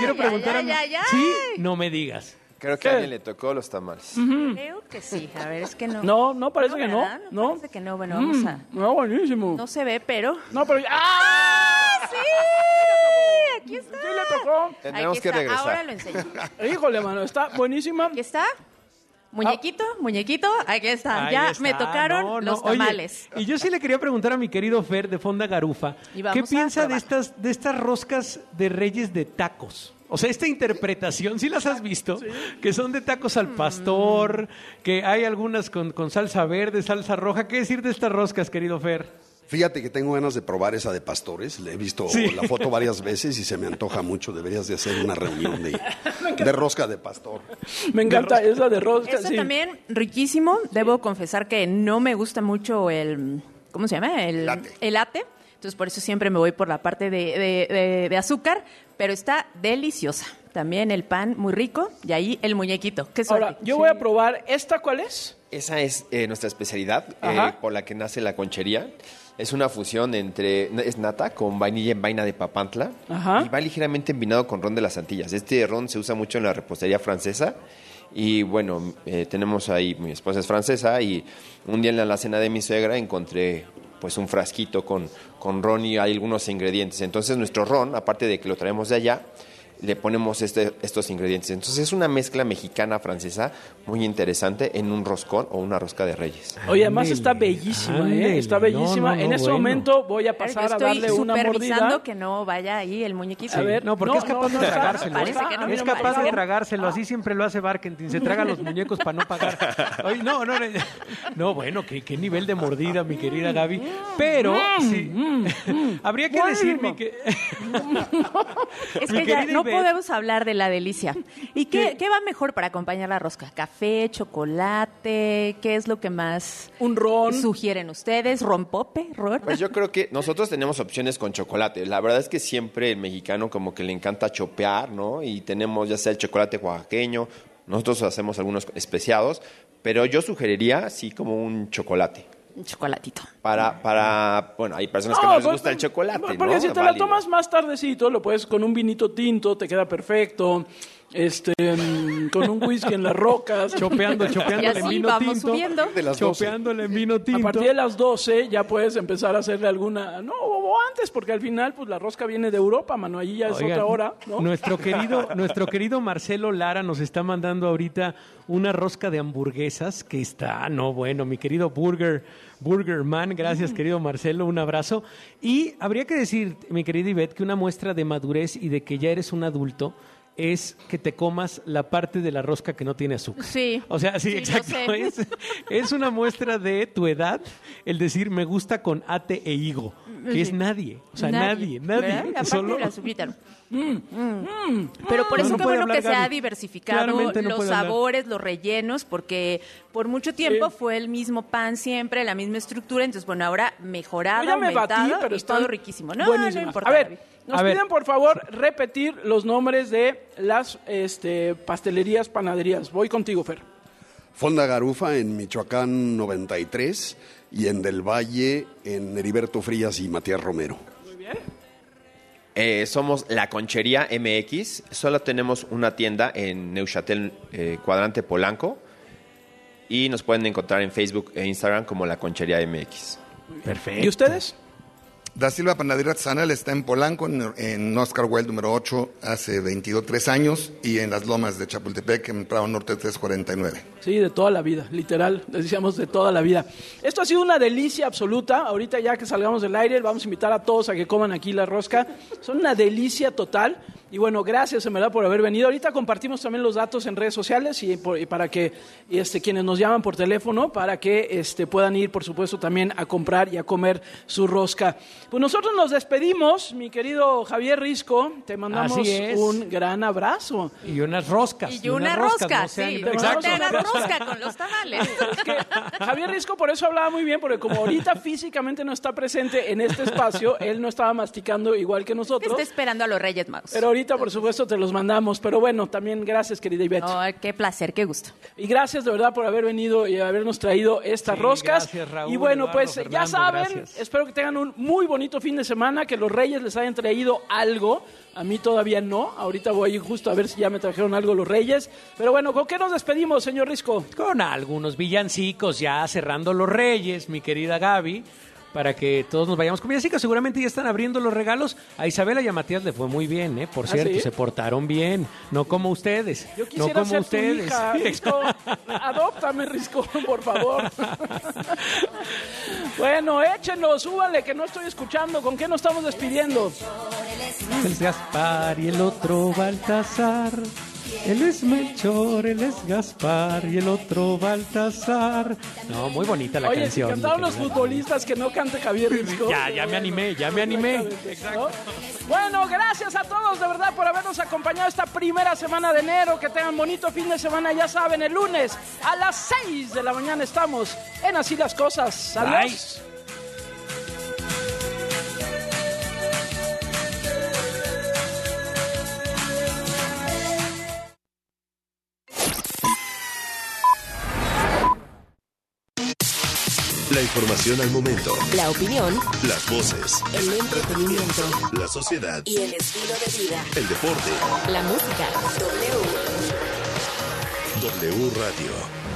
Sí, no me digas. Creo que a alguien le tocó los tamales. Creo que sí. A ver, es que no. No, parece que no. No, parece que no. Bueno, vamos a... No, buenísimo. No se ve, pero... No, pero... ¡Ah! ¡Sí! Aquí está. Sí le tocó. Tendremos que regresar. Ahora lo enseño. Híjole, mano, está buenísima. Aquí está. Muñequito, aquí está. Ya me tocaron los tamales. Oye, y yo sí le quería preguntar a mi querido Fer de Fonda Garufa, ¿qué piensa de estas roscas de Reyes de tacos? O sea, esta interpretación, ¿sí las has visto? Sí. Que son de tacos al pastor, que hay algunas con salsa verde, salsa roja. ¿Qué decir de estas roscas, querido Fer? Fíjate que tengo ganas de probar esa de pastores. Le he visto la foto varias veces y se me antoja mucho. Deberías de hacer una reunión de rosca de pastor. Me encanta esa de rosca. Esa también riquísimo. Debo confesar que no me gusta mucho el... ¿Cómo se llama? El latte. Entonces, por eso siempre me voy por la parte de azúcar. Pero está deliciosa. También el pan muy rico. Y ahí el muñequito. Qué suerte. Ahora, yo voy a probar. ¿Esta cuál es? Esa es nuestra especialidad, por la que nace la conchería. Es una fusión es nata con vainilla en vaina de Papantla. Ajá. Y va ligeramente envinado con ron de las Antillas. Este ron se usa mucho en la repostería francesa. Y bueno, tenemos ahí, mi esposa es francesa y un día en la cena de mi suegra encontré pues un frasquito con ron y hay algunos ingredientes. Entonces nuestro ron, aparte de que lo traemos de allá, le ponemos estos ingredientes. Entonces es una mezcla mexicana-francesa muy interesante en un roscón o una rosca de reyes. Oye, además está bellísima, Está bellísima. En este momento voy a pasar a darle una mordida. Estoy supervisando que no vaya ahí el muñequito. A ver, no, porque es capaz de tragárselo. Parece que no, es capaz de tragárselo. Así siempre lo hace Barkentin. Se traga los muñecos para no pagar. Oye, no, bueno, qué nivel de mordida, mi querida Gaby. Pero sí, habría que decirme que... Es que ya no podemos hablar de la delicia. ¿Y qué va mejor para acompañar la rosca? ¿Café, chocolate? ¿Qué es lo que más sugieren ustedes? ¿Rompope? Pues yo creo que nosotros tenemos opciones con chocolate. La verdad es que siempre el mexicano como que le encanta chopear, ¿no? Y tenemos ya sea el chocolate oaxaqueño, nosotros hacemos algunos especiados, pero yo sugeriría sí como un chocolate. Un chocolatito. Bueno, hay personas que no les gusta el chocolate, ¿no? Porque si te la tomas más tardecito, lo puedes con un vinito tinto, te queda perfecto. Con un whisky en las rocas. Chopeándole en vino tinto. Chopeándole en vino tinto. A partir de las 12 ya puedes empezar a hacerle alguna... No, o antes, porque al final pues la rosca viene de Europa, mano. Allí ya es otra hora, ¿no? Nuestro querido Marcelo Lara nos está mandando ahorita una rosca de hamburguesas que está... No, bueno, mi querido Burger Man, gracias querido Marcelo, un abrazo. Y habría que decir, mi querida Ivette, que una muestra de madurez y de que ya eres un adulto es que te comas la parte de la rosca que no tiene azúcar. Sí. O sea, sí exacto. Es una muestra de tu edad el decir me gusta con ate e higo, que es nadie. O sea, nadie. Solo... Pero por eso qué bueno que se ha diversificado los sabores, los rellenos, porque por mucho tiempo fue el mismo pan siempre, la misma estructura. Entonces, bueno, ahora mejorado, aumentado, pero todo riquísimo. No importa. A ver, nos piden por favor repetir los nombres de las pastelerías, panaderías. Voy contigo, Fer. Fonda Garufa en Michoacán 93 y en Del Valle en Heriberto Frías y Matías Romero. Muy bien. Somos La Conchería MX. Solo tenemos una tienda en Neuchâtel, Cuadrante Polanco. Y nos pueden encontrar en Facebook e Instagram como La Conchería MX. Perfecto. ¿Y ustedes? Da Silva Panadería Artesanal está en Polanco, en Oscar Wilde número 8, hace 23 años, y en Las Lomas de Chapultepec, en Prado Norte 349. Sí, de toda la vida, literal, decíamos de toda la vida. Esto ha sido una delicia absoluta. Ahorita ya que salgamos del aire, vamos a invitar a todos a que coman aquí la rosca. Son una delicia total. Y bueno, gracias en verdad por haber venido. Ahorita compartimos también los datos en redes sociales y para que quienes nos llaman por teléfono, para que puedan ir, por supuesto, también a comprar y a comer su rosca. Pues nosotros nos despedimos, mi querido Javier Risco. Te mandamos un gran abrazo. Y unas roscas. Y una rosca, sí. No te hagas rosca con los tamales. Es que Javier Risco por eso hablaba muy bien, porque como ahorita físicamente no está presente en este espacio, él no estaba masticando igual que nosotros. Está esperando a los Reyes Magos. Pero ahorita, por supuesto, te los mandamos. Pero bueno, también gracias, querida Ivette. Oh, qué placer, qué gusto. Y gracias de verdad por haber venido y habernos traído estas roscas. Gracias, Raúl, y bueno, Eduardo, pues Fernando, ya saben, gracias. Espero que tengan un muy bonito fin de semana, que los Reyes les hayan traído algo. A mí todavía no. Ahorita voy justo a ver si ya me trajeron algo los Reyes. Pero bueno, ¿con qué nos despedimos, señor Risco? Con algunos villancicos ya cerrando los Reyes, mi querida Gaby, para que todos nos vayamos con villancicos. Seguramente ya están abriendo los regalos. A Isabela y a Matías le fue muy bien, por cierto, ¿sí? Se portaron bien. No como ustedes. Yo quisiera no como ser ustedes. Tu hija, Risco. Adóptame, Risco, por favor. Bueno, échenlo, súbanle, que no estoy escuchando. ¿Con qué nos estamos despidiendo? Él es Gaspar y el otro Baltasar. Él es Melchor, él es Gaspar y el otro Baltasar. No, muy bonita la canción. Oye, si cantaron los futbolistas, que no cante Javier Risco. Ya me animé. Exacto. Bueno, gracias a todos de verdad por habernos acompañado esta primera semana de enero. Que tengan bonito fin de semana. Ya saben, el lunes a las 6 de la mañana estamos en Así las Cosas. Adiós. Bye. La información al momento. La opinión. Las voces. El entretenimiento. La sociedad. Y el estilo de vida. El deporte. La música. W Radio.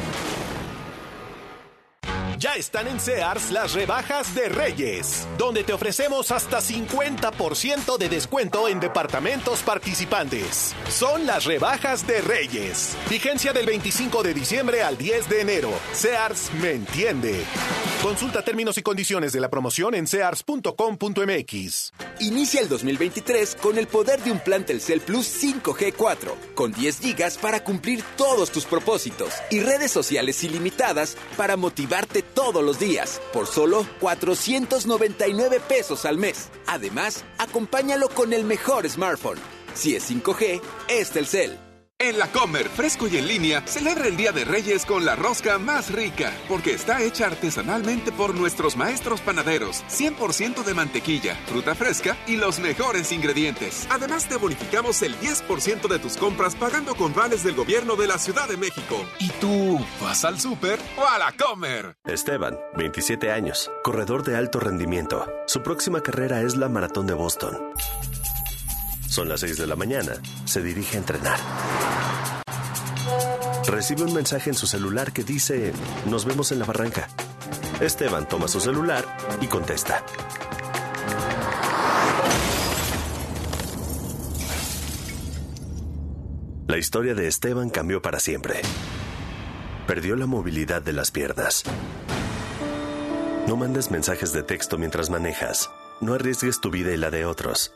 Ya están en Sears las rebajas de Reyes, donde te ofrecemos hasta 50% de descuento en departamentos participantes. Son las rebajas de Reyes. Vigencia del 25 de diciembre al 10 de enero. Sears me entiende. Consulta términos y condiciones de la promoción en sears.com.mx. Inicia el 2023 con el poder de un plan Telcel Plus 5G 4, con 10 gigas para cumplir todos tus propósitos y redes sociales ilimitadas para motivarte todos los días, por solo 499 pesos al mes. Además, acompáñalo con el mejor smartphone. Si es 5G, es Telcel. En La Comer, fresco y en línea, celebra el Día de Reyes con la rosca más rica, porque está hecha artesanalmente por nuestros maestros panaderos, 100% de mantequilla, fruta fresca y los mejores ingredientes. Además, te bonificamos el 10% de tus compras pagando con vales del gobierno de la Ciudad de México. ¿Y tú, vas al súper o a La Comer? Esteban, 27 años, corredor de alto rendimiento. Su próxima carrera es la Maratón de Boston. Son las 6 de la mañana. Se dirige a entrenar. Recibe un mensaje en su celular que dice: nos vemos en la barranca. Esteban toma su celular y contesta. La historia de Esteban cambió para siempre. Perdió la movilidad de las piernas. No mandes mensajes de texto mientras manejas. No arriesgues tu vida y la de otros.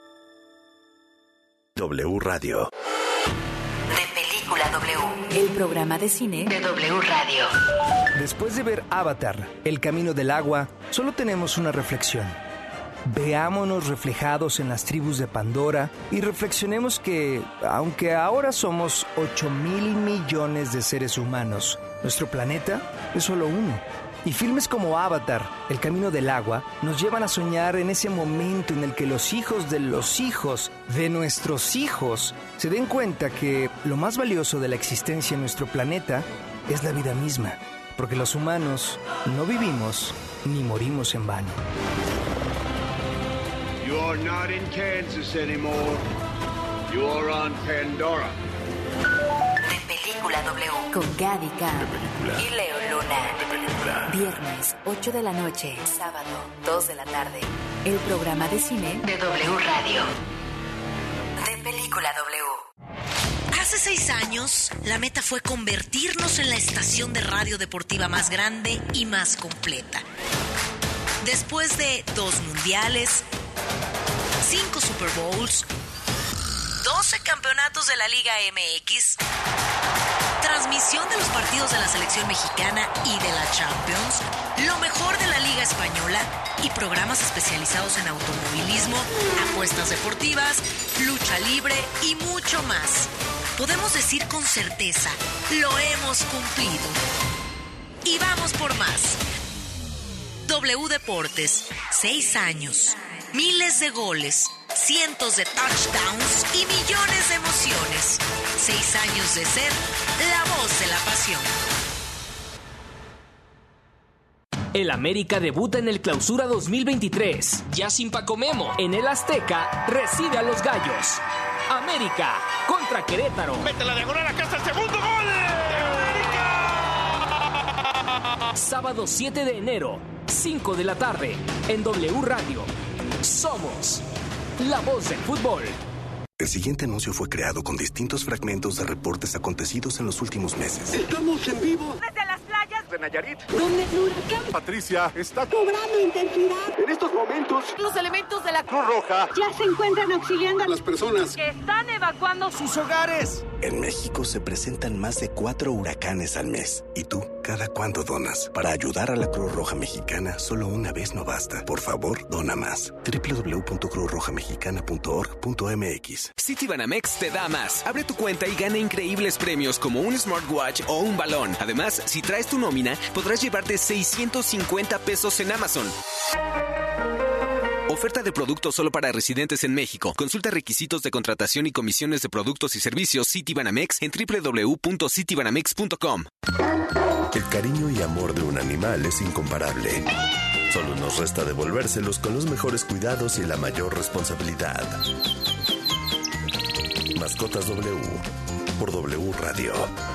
W Radio. De Película W. El programa de cine de W Radio. Después de ver Avatar, El Camino del Agua, solo tenemos una reflexión. Veámonos reflejados en las tribus de Pandora y reflexionemos que, aunque ahora somos 8,000 millones de seres humanos, nuestro planeta es solo uno. Y filmes como Avatar, El Camino del Agua, nos llevan a soñar en ese momento en el que los hijos de nuestros hijos se den cuenta que lo más valioso de la existencia en nuestro planeta es la vida misma, porque los humanos no vivimos ni morimos en vano. You are not in Kansas anymore. You are on Pandora. De Película W con Gaby Khan y Leo Luna. Viernes 8 de la noche, sábado 2 de la tarde. El programa de cine de W Radio. De Película W. Hace 6 años, la meta fue convertirnos en la estación de radio deportiva más grande y más completa. Después de 2 mundiales, 5 Super Bowls, 12 campeonatos de la Liga MX, transmisión de los partidos de la selección mexicana y de la Champions, lo mejor de la Liga Española y programas especializados en automovilismo, apuestas deportivas, lucha libre y mucho más. Podemos decir con certeza, lo hemos cumplido. Y vamos por más. W Deportes, 6 años, miles de goles, cientos de touchdowns y millones de emociones. 6 años de ser la voz de la pasión. El América debuta en el Clausura 2023. Ya sin Paco Memo. En el Azteca recibe a los Gallos. América contra Querétaro. Mete la diagonal, acá está el segundo gol de América. Sábado 7 de enero, 5 de la tarde, en W Radio. Somos la voz del fútbol. El siguiente anuncio fue creado con distintos fragmentos de reportes acontecidos en los últimos meses. Estamos en vivo. Desde las playas de Nayarit, donde el huracán Patricia está cobrando intensidad. En estos momentos, los elementos de la Cruz Roja ya se encuentran auxiliando a las personas que están evacuando sus hogares. En México se presentan más de 4 huracanes al mes. ¿Y tú, cada cuándo donas? Para ayudar a la Cruz Roja Mexicana, solo una vez no basta. Por favor, dona más. www.cruzrojamexicana.org.mx. Citibanamex te da más. Abre tu cuenta y gana increíbles premios como un smartwatch o un balón. Además, si traes tu nómina, podrás llevarte 650 pesos en Amazon. Oferta de productos solo para residentes en México. Consulta requisitos de contratación y comisiones de productos y servicios Citibanamex en www.citibanamex.com. El cariño y amor de un animal es incomparable. Solo nos resta devolvérselos con los mejores cuidados y la mayor responsabilidad. Mascotas W por W Radio.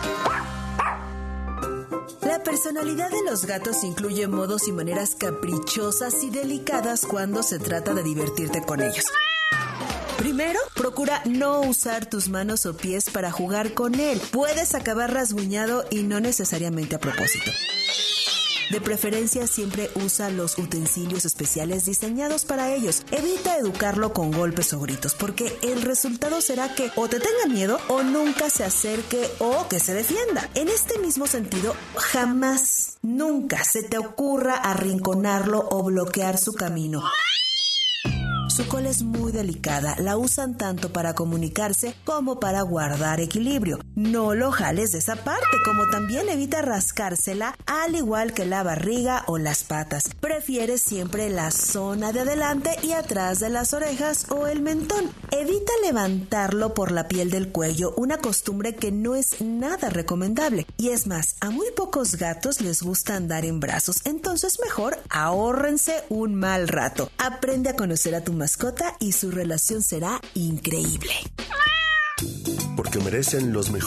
La personalidad de los gatos incluye modos y maneras caprichosas y delicadas cuando se trata de divertirte con ellos. Primero, procura no usar tus manos o pies para jugar con él. Puedes acabar rasguñado y no necesariamente a propósito. De preferencia, siempre usa los utensilios especiales diseñados para ellos. Evita educarlo con golpes o gritos, porque el resultado será que o te tenga miedo o nunca se acerque o que se defienda. En este mismo sentido, jamás, nunca se te ocurra arrinconarlo o bloquear su camino. Su cola es muy delicada, la usan tanto para comunicarse como para guardar equilibrio. No lo jales de esa parte, como también evita rascársela, al igual que la barriga o las patas. Prefiere siempre la zona de adelante y atrás de las orejas o el mentón. Evita levantarlo por la piel del cuello, una costumbre que no es nada recomendable. Y es más, a muy pocos gatos les gusta andar en brazos, entonces mejor ahórrense un mal rato. Aprende a conocer a tu mascota y su relación será increíble. Porque merecen los mejores